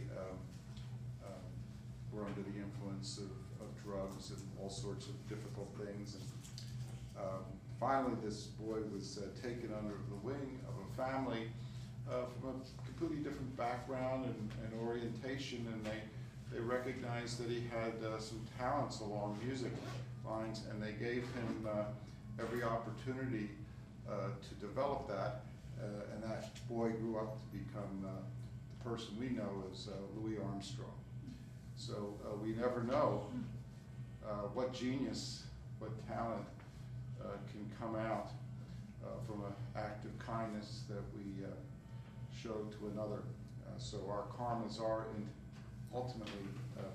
were under the influence of drugs and all sorts of difficult things. And finally, this boy was taken under the wing of a family from a completely different background and orientation, and they recognized that he had some talents along music lines, and they gave him every opportunity to develop that, and that boy grew up to become the person we know as Louis Armstrong. So we never know what genius, what talent can come out from an act of kindness that we show to another. So our karmas are ultimately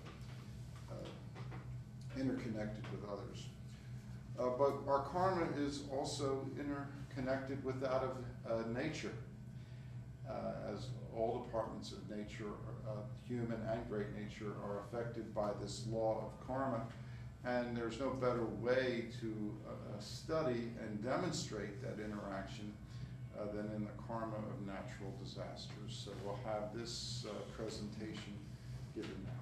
interconnected with others. But our karma is also interconnected with that of nature, as all departments of nature, human and great nature, are affected by this law of karma. And there's no better way to study and demonstrate that interaction than in the karma of natural disasters. So we'll have this presentation given now.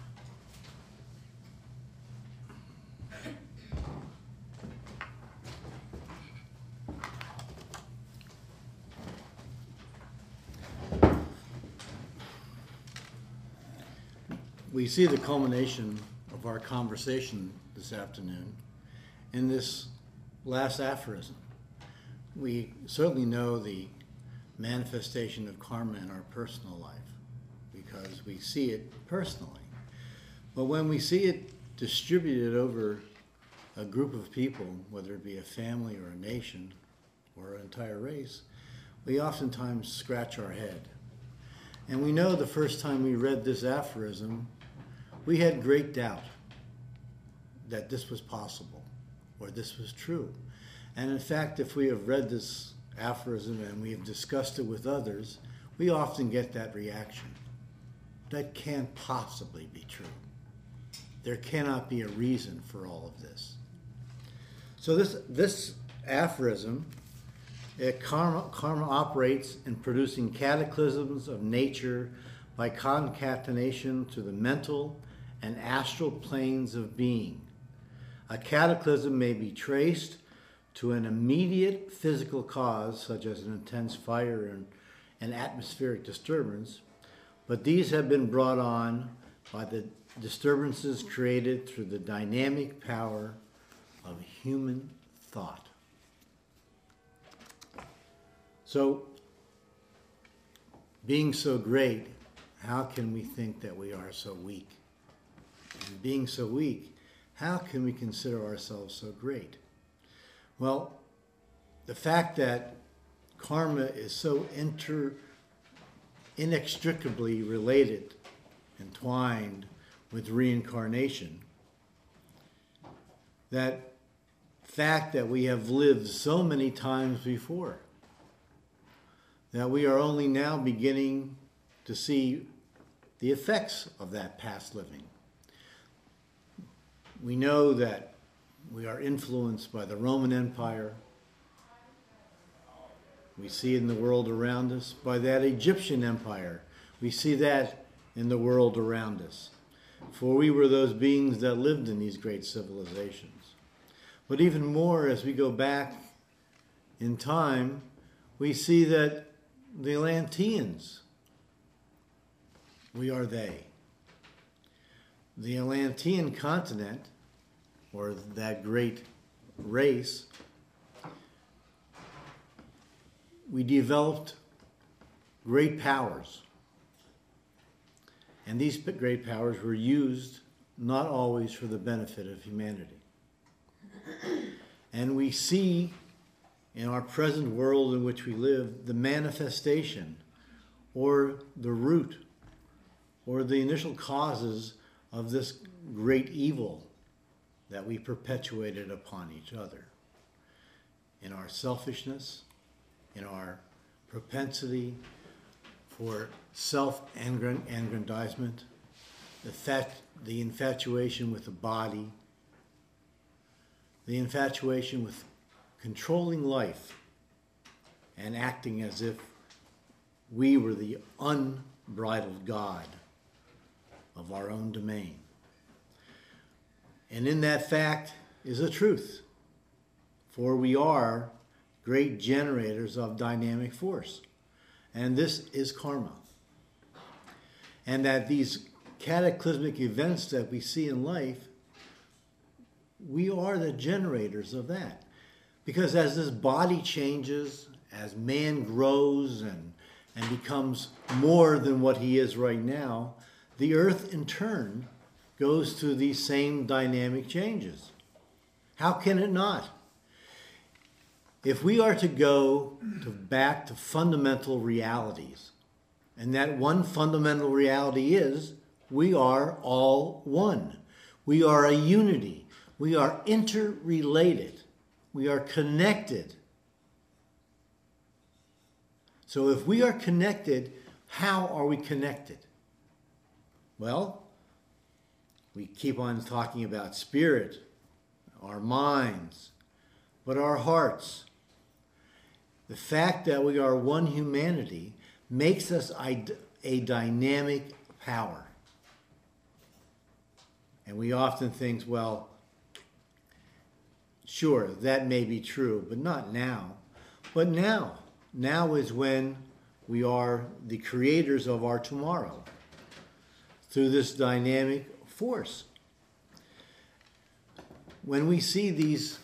We see the culmination of our conversation this afternoon in this last aphorism. We certainly know the manifestation of karma in our personal life because we see it personally. But when we see it distributed over a group of people, whether it be a family or a nation or an entire race, we oftentimes scratch our head. And we know the first time we read this aphorism, we had great doubt that this was possible or this was true. And in fact, if we have read this aphorism and we have discussed it with others, we often get that reaction. That can't possibly be true. There cannot be a reason for all of this. So this aphorism, karma operates in producing cataclysms of nature by concatenation to the mental and astral planes of being. A cataclysm may be traced to an immediate physical cause, such as an intense fire and an atmospheric disturbance, but these have been brought on by the disturbances created through the dynamic power of human thought. So, being so great, how can we think that we are so weak? And being so weak, how can we consider ourselves so great? Well, the fact that karma is so inextricably related, entwined with reincarnation, that fact that we have lived so many times before, that we are only now beginning to see the effects of that past living. We know that we are influenced by the Roman Empire. We see it in the world around us by that Egyptian empire. We see that in the world around us. For we were those beings that lived in these great civilizations. But even more, as we go back in time, we see that the Atlanteans, we are they. The Atlantean continent, or that great race, we developed great powers. And these great powers were used not always for the benefit of humanity. And we see in our present world in which we live the manifestation or the root or the initial causes of this great evil that we perpetuated upon each other. In our selfishness, in our propensity for self-aggrandizement, the infatuation with the body, the infatuation with controlling life and acting as if we were the unbridled God of our own domain. And in that fact is a truth, for we are great generators of dynamic force. And this is karma. And that these cataclysmic events that we see in life, we are the generators of that. Because as this body changes, as man grows and becomes more than what he is right now, the earth in turn goes through these same dynamic changes. How can it not? If we are to go back to fundamental realities, and that one fundamental reality is we are all one. We are a unity. We are interrelated. We are connected. So if we are connected, how are we connected? Well, we keep on talking about spirit, our minds, but our hearts. The fact that we are one humanity makes us a dynamic power. And we often think, well, sure, that may be true, but not now. But now is when we are the creators of our tomorrow through this dynamic force. When we see these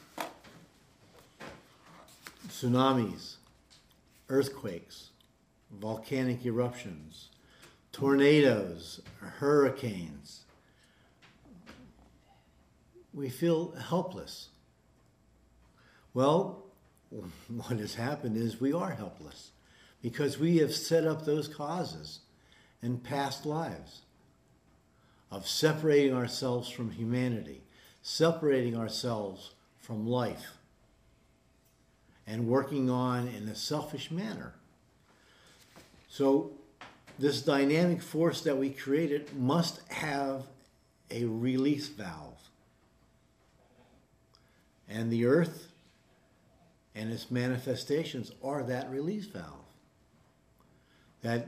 tsunamis, earthquakes, volcanic eruptions, tornadoes, hurricanes, we feel helpless. Well, what has happened is we are helpless because we have set up those causes in past lives of separating ourselves from humanity, separating ourselves from life, and working on in a selfish manner. So this dynamic force that we created must have a release valve. And the earth and its manifestations are that release valve. That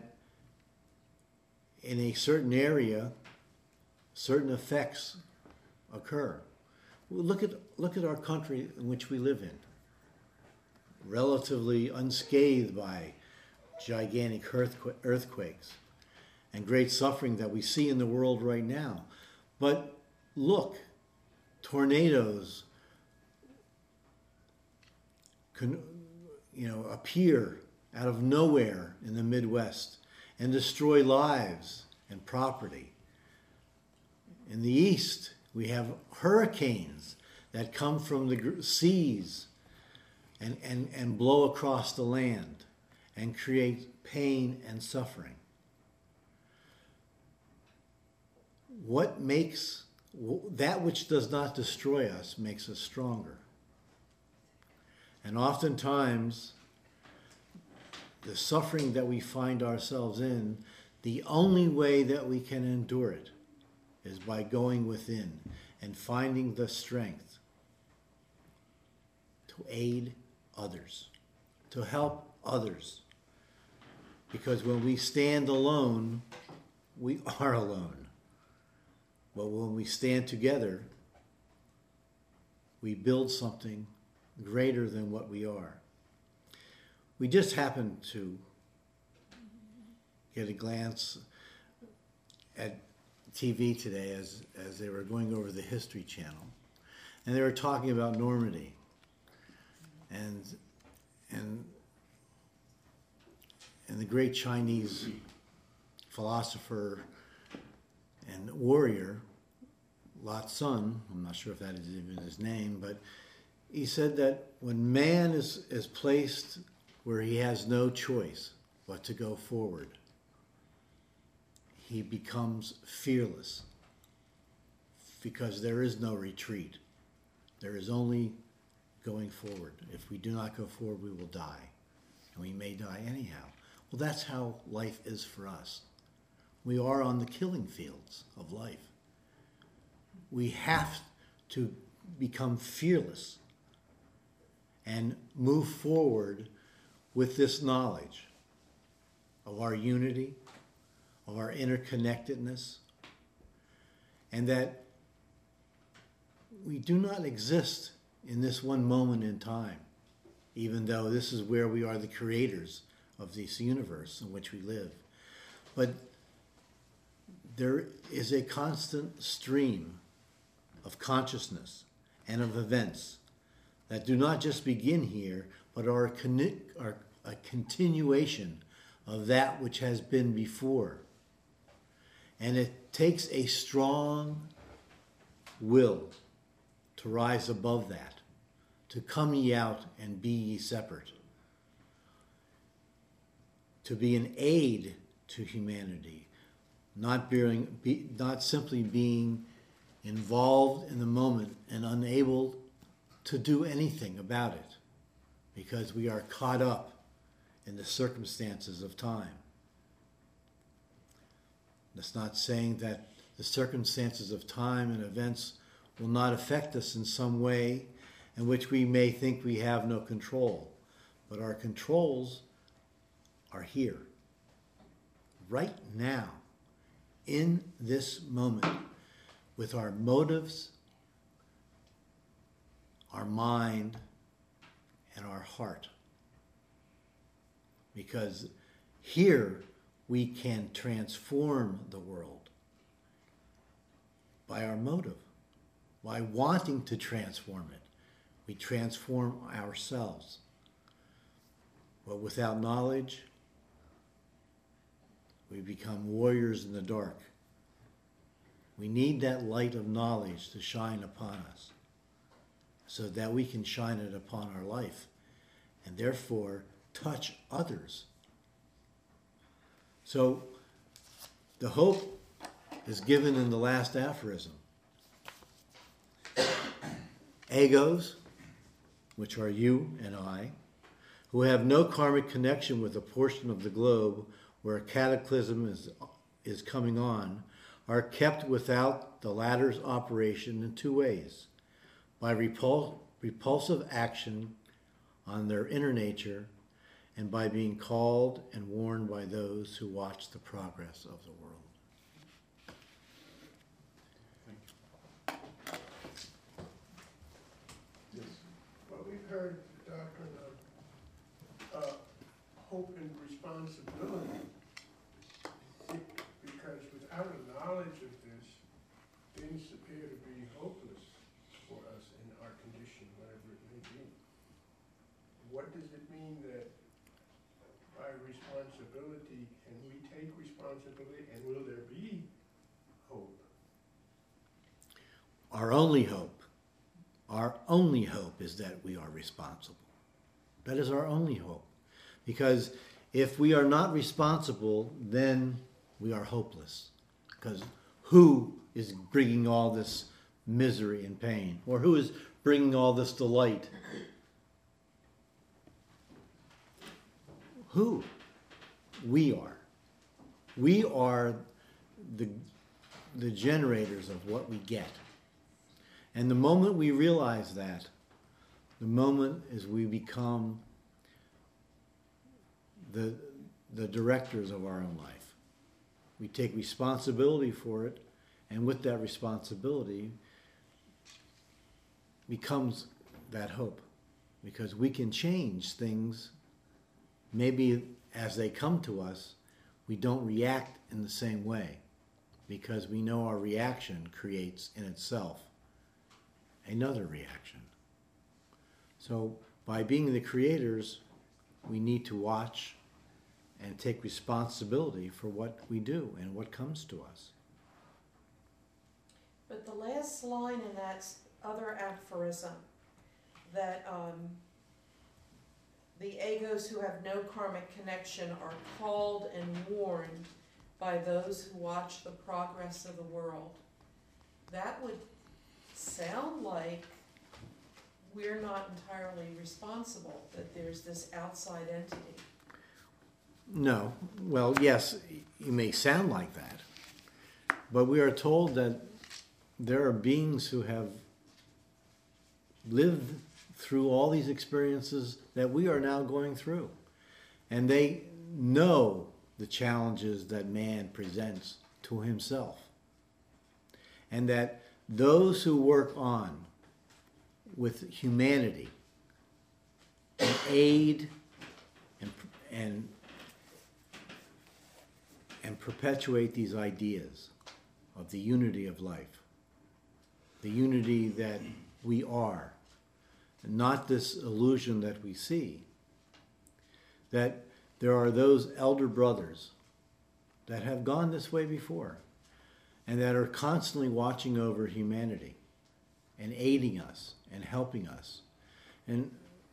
in a certain area, certain effects occur. Well, look at our country in which we live in. Relatively unscathed by gigantic earthquakes and great suffering that we see in the world right now. But look, tornadoes appear out of nowhere in the Midwest and destroy lives and property. In the East, we have hurricanes that come from the seas and blow across the land and create pain and suffering. What makes that which does not destroy us makes us stronger. And oftentimes, the suffering that we find ourselves in, the only way that we can endure it is by going within and finding the strength to aid others, to help others. Because when we stand alone, we are alone. But when we stand together, we build something greater than what we are. We just happened to get a glance at TV today as they were going over the History Channel, and they were talking about Normandy, and the great Chinese philosopher and warrior, Lao Tzu, I'm not sure if that is even his name, but he said that when man is placed where he has no choice but to go forward, he becomes fearless, because there is no retreat. There is only going forward. If we do not go forward, we will die, and we may die anyhow. Well, that's how life is for us. We are on the killing fields of life. We have to become fearless and move forward with this knowledge of our unity, of our interconnectedness, and that we do not exist in this one moment in time, even though this is where we are the creators of this universe in which we live. But there is a constant stream of consciousness and of events that do not just begin here, but are a continuation of that which has been before. And it takes a strong will to rise above that, to come ye out and be ye separate, to be an aid to humanity, not simply being involved in the moment and unable to do anything about it, because we are caught up in the circumstances of time. That's not saying that the circumstances of time and events will not affect us in some way in which we may think we have no control. But our controls are here, right now, in this moment, with our motives, our mind, and our heart. Because here we can transform the world by our motive, by wanting to transform it. We transform ourselves. But without knowledge, we become warriors in the dark. We need that light of knowledge to shine upon us, so that we can shine it upon our life, and therefore touch others. So the hope is given in the last aphorism. Egos, which are you and I, who have no karmic connection with a portion of the globe where a cataclysm is coming on, are kept without the latter's operation in two ways: by repulsive action on their inner nature, and by being called and warned by those who watch the progress of the world. Well, we've heard the doctrine of hope and responsibility, because without a knowledge of this, things appear to be hopeless for us in our condition, whatever it may be. What does it mean that responsibility, and will there be hope? Our only hope is that we are responsible. That is our only hope. Because if we are not responsible, then we are hopeless. Because who is bringing all this misery and pain? Or who is bringing all this delight? Who? We are. We are the generators of what we get. And the moment we realize that, the moment is we become the directors of our own life. We take responsibility for it, and with that responsibility becomes that hope. Because we can change things, maybe as they come to us, we don't react in the same way. Because we know our reaction creates in itself another reaction. So by being the creators, we need to watch and take responsibility for what we do and what comes to us. But the last line in that other aphorism, that the egos who have no karmic connection are called and warned by those who watch the progress of the world, that would sound like we're not entirely responsible, that there's this outside entity. No. Well, yes, you may sound like that. But we are told that there are beings who have lived through all these experiences that we are now going through. And they know the challenges that man presents to himself. And that those who work on with humanity and aid and perpetuate these ideas of the unity of life, the unity that we are, not this illusion that we see, that there are those elder brothers that have gone this way before and that are constantly watching over humanity and aiding us and helping us. And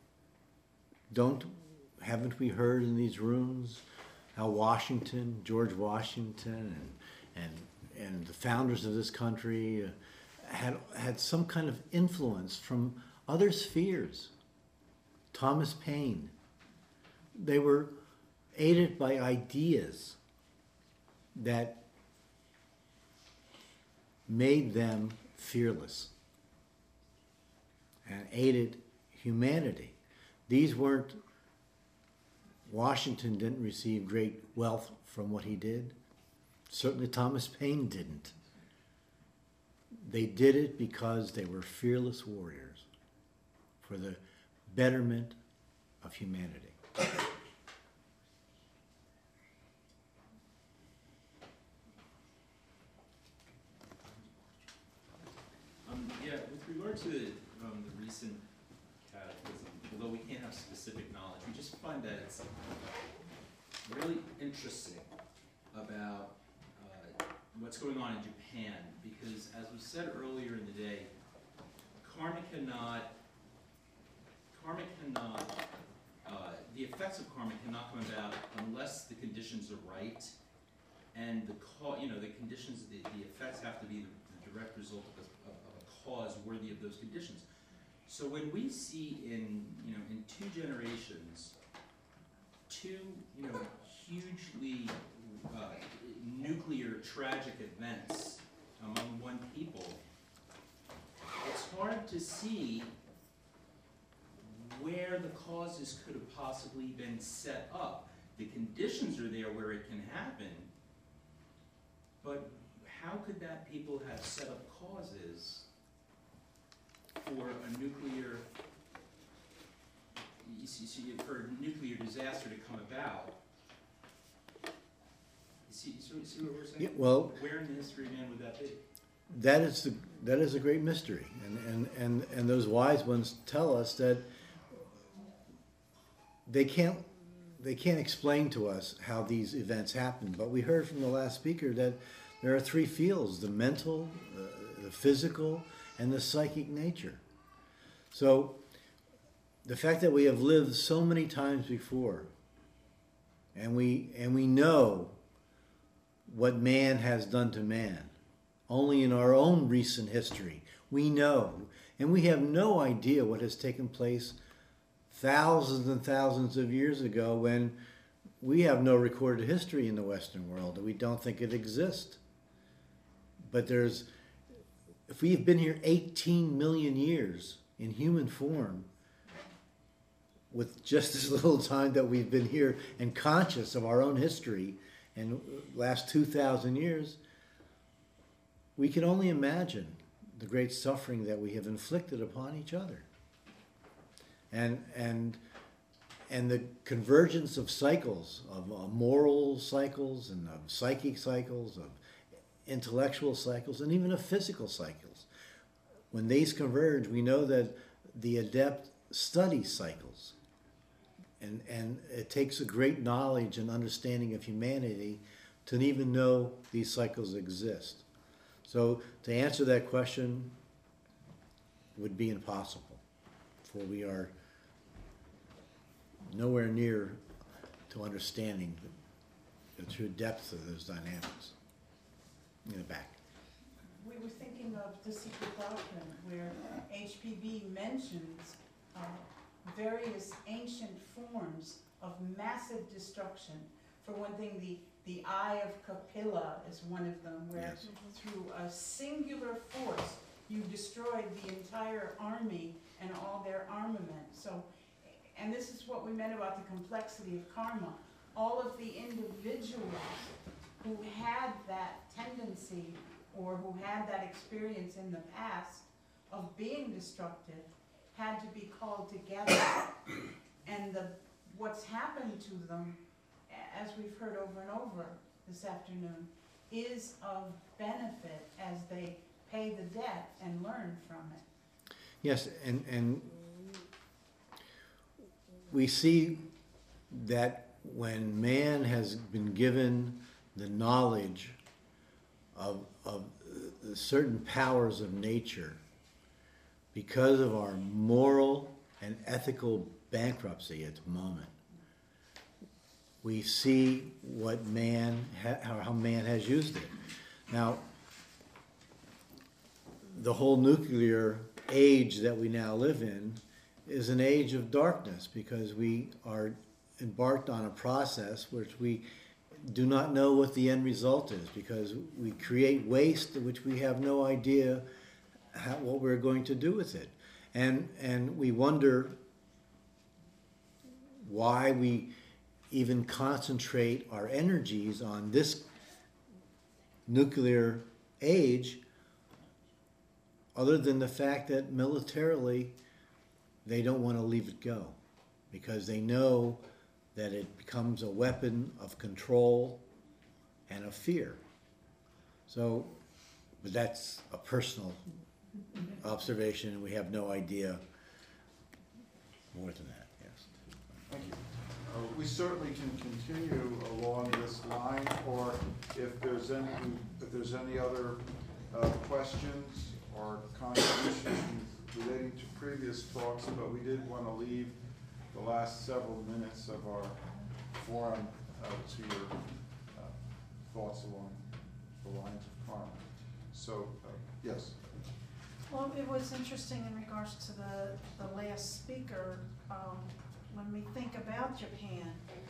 haven't we heard in these rooms how George Washington and the founders of this country had some kind of influence from other spheres. Thomas Paine. They were aided by ideas that made them fearless and aided humanity. Washington didn't receive great wealth from what he did. Certainly Thomas Paine didn't. They did it because they were fearless warriors for the betterment of humanity. Yeah, with regard to the recent cataclysm, although we can't have specific knowledge, we just find that it's really interesting about what's going on in Japan, because as we said earlier in the day, the effects of karma cannot come about unless the conditions are right, and the effects have to be the direct result of a cause worthy of those conditions. So when we see in 2 generations, 2 hugely nuclear tragic events among one people, it's hard to see where the causes could have possibly been set up. The conditions are there where it can happen, but how could that people have set up causes for a nuclear disaster to come about? You see what we're saying? Yeah, well, where in the history of man would that be? that is a great mystery, and those wise ones tell us that they can't they can't explain to us how these events happen. But we heard from the last speaker that there are three fields: the mental, the physical, and the psychic nature. So the fact that we have lived so many times before, and we know what man has done to man, only in our own recent history, we know, and we have no idea what has taken place thousands and thousands of years ago, when we have no recorded history in the Western world, and we don't think it exists. But if we've been here 18 million years in human form, with just as little time that we've been here and conscious of our own history and last 2,000 years, we can only imagine the great suffering that we have inflicted upon each other. And the convergence of cycles, of moral cycles and of psychic cycles, of intellectual cycles, and even of physical cycles. When these converge, we know that the adept studies cycles. And it takes a great knowledge and understanding of humanity to even know these cycles exist. So to answer that question would be impossible, for we are nowhere near to understanding the true depth of those dynamics. In the back. We were thinking of The Secret Doctrine, where HPB mentions various ancient forms of massive destruction. For one thing, the Eye of Kapila is one of them, where Yes. through a singular force you destroyed the entire army and all their armament. So, and this is what we meant about the complexity of karma. All of the individuals who had that tendency or who had that experience in the past of being destructive had to be called together. And what's happened to them, as we've heard over and over this afternoon, is of benefit as they pay the debt and learn from it. Yes, and we see that when man has been given the knowledge of the certain powers of nature, because of our moral and ethical bankruptcy at the moment, we see what how man has used it. Now, the whole nuclear age that we now live in is an age of darkness, because we are embarked on a process which we do not know what the end result is, because we create waste which we have no idea what we're going to do with it. And we wonder why we even concentrate our energies on this nuclear age, other than the fact that militarily they don't want to leave it go, because they know that it becomes a weapon of control and of fear. So, but that's a personal observation, and we have no idea more than that. Yes. Thank you. We certainly can continue along this line, or if there's any other questions or contributions relating to previous talks, but we did want to leave the last several minutes of our forum to your thoughts along the lines of karma. So, yes. Well, it was interesting in regards to the last speaker. When we think about Japan,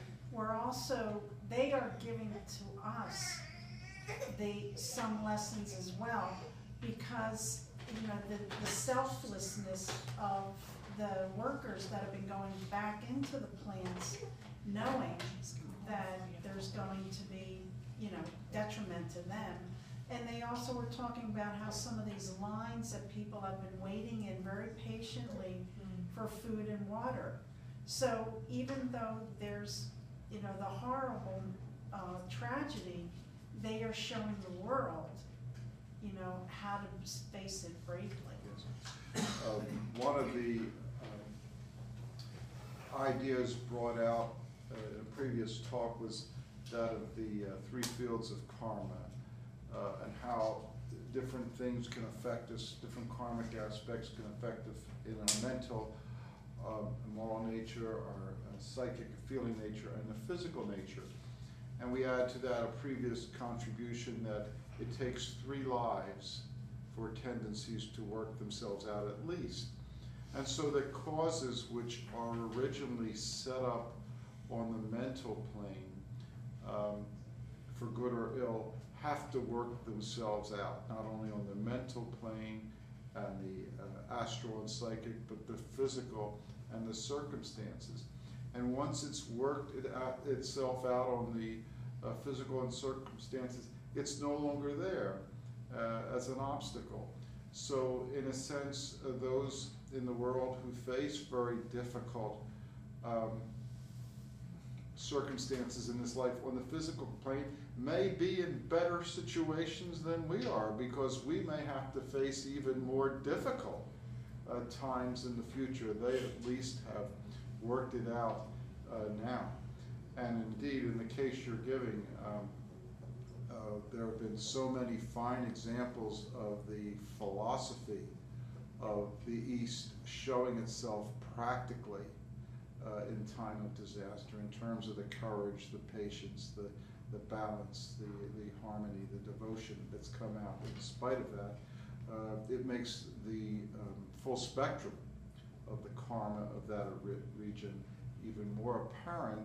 they are giving to us some lessons as well, because the selflessness of the workers that have been going back into the plants, knowing that there's going to be detriment to them. And they also were talking about how some of these lines that people have been waiting in very patiently for food and water. So even though there's, the horrible tragedy, they are showing the world, how to face it bravely. Yes. One of the ideas brought out in a previous talk was that of the three fields of karma, and how different things can affect us, different karmic aspects can affect us in our mental, moral nature, our psychic feeling nature, and the physical nature. And we add to that a previous contribution that it takes 3 lives for tendencies to work themselves out at least. And so the causes which are originally set up on the mental plane, for good or ill, have to work themselves out, not only on the mental plane and the astral and psychic, but the physical and the circumstances. And once it's worked itself out on the physical and circumstances, it's no longer there as an obstacle. So in a sense, those in the world who face very difficult circumstances in this life on the physical plane may be in better situations than we are, because we may have to face even more difficult times in the future. They at least have worked it out now. And indeed, in the case you're giving, there have been so many fine examples of the philosophy of the East showing itself practically in time of disaster, in terms of the courage, the patience, the balance, the harmony, the devotion that's come out. In spite of that, it makes the full spectrum of the karma of that region even more apparent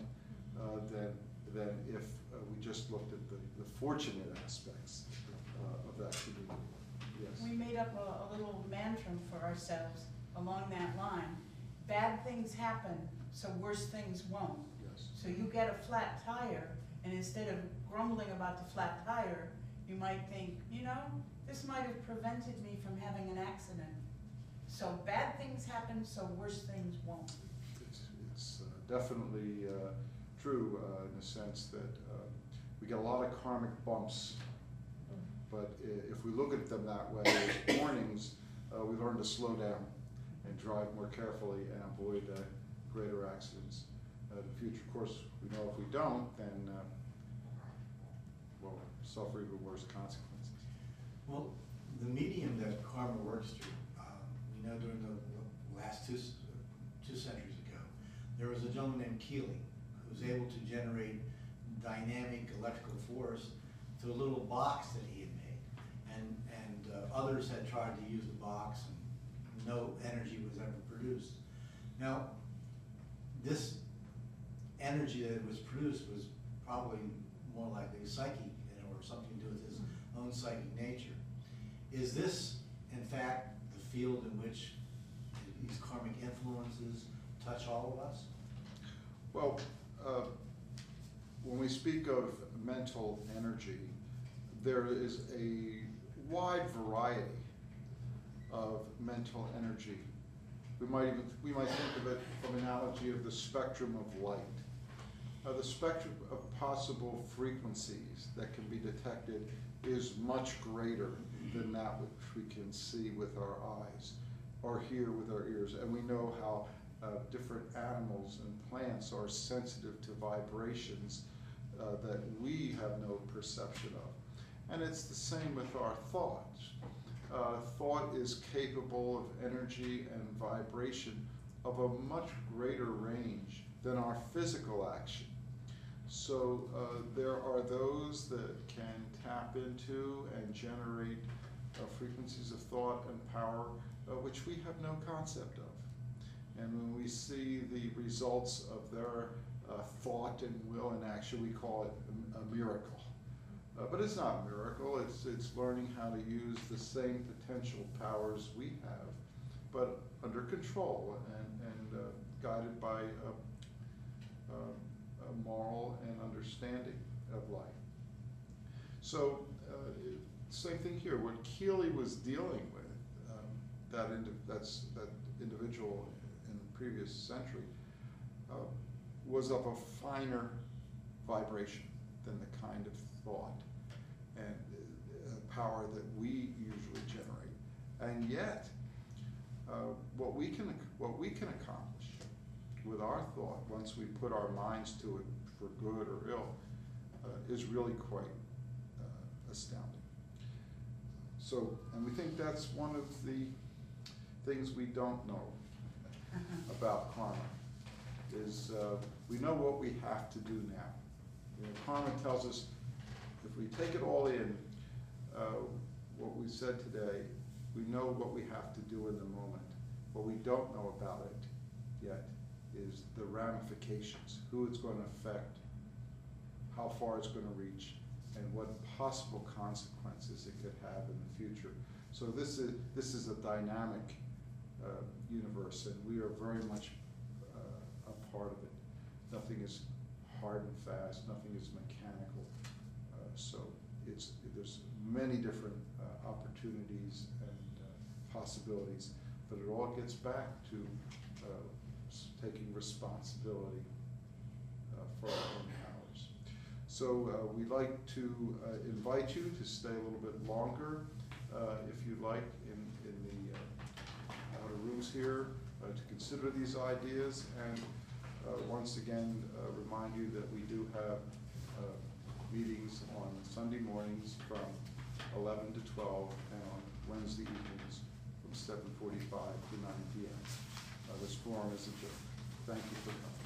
than if we just looked at the fortunate aspects of that community. Yes. We made up a little mantra for ourselves along that line. Bad things happen, so worse things won't. Yes. So you get a flat tire, and instead of grumbling about the flat tire, you might think, you know, this might have prevented me from having an accident. So bad things happen, so worse things won't. It's definitely true in the sense that we get a lot of karmic bumps, but if we look at them that way as warnings, we learn to slow down and drive more carefully and avoid greater accidents in the future. Of course, we know if we don't, then we'll suffer even worse consequences. Well, the medium that karma works through, we know during the last two centuries ago, there was a gentleman named Keely who was able to generate dynamic electrical force through a little box that he had made. And others had tried to use the box and no energy was ever produced. Now, this energy that was produced was probably more likely psychic, or something to do with his own psychic nature. Is this, in fact, the field in which these karmic influences touch all of us? Well, when we speak of mental energy, there is a wide variety of mental energy. We might think of it from analogy of the spectrum of light. The spectrum of possible frequencies that can be detected is much greater than that which we can see with our eyes or hear with our ears. And we know how different animals and plants are sensitive to vibrations that we have no perception of. And it's the same with our thoughts. Thought is capable of energy and vibration of a much greater range than our physical action. So there are those that can tap into and generate frequencies of thought and power which we have no concept of. And when we see the results of their thought and will and action, we call it a miracle. But it's not a miracle, it's learning how to use the same potential powers we have, but under control and guided by a moral and understanding of life. So, same thing here. What Keely was dealing with, that individual in the previous century, was of a finer vibration than the kind of thought and power that we usually generate. And yet, what we can accomplish with our thought, once we put our minds to it for good or ill, is really quite astounding. So, and we think that's one of the things we don't know about karma, is we know what we have to do now. You know, karma tells us if we take it all in, what we said today, we know what we have to do in the moment. What we don't know about it yet is the ramifications, who it's going to affect, how far it's going to reach, and what possible consequences it could have in the future. So this is a dynamic universe, and we are very much a part of it. Nothing is hard and fast, nothing is mechanical. So there's many different opportunities and possibilities, but it all gets back to taking responsibility for our own powers. So we'd like to invite you to stay a little bit longer, if you'd like, in the outer rooms here to consider these ideas, and once again remind you that we do have meetings on Sunday mornings from 11 to 12 and on Wednesday evenings from 7:45 to 9 p.m. This forum is adjourned. Thank you for coming.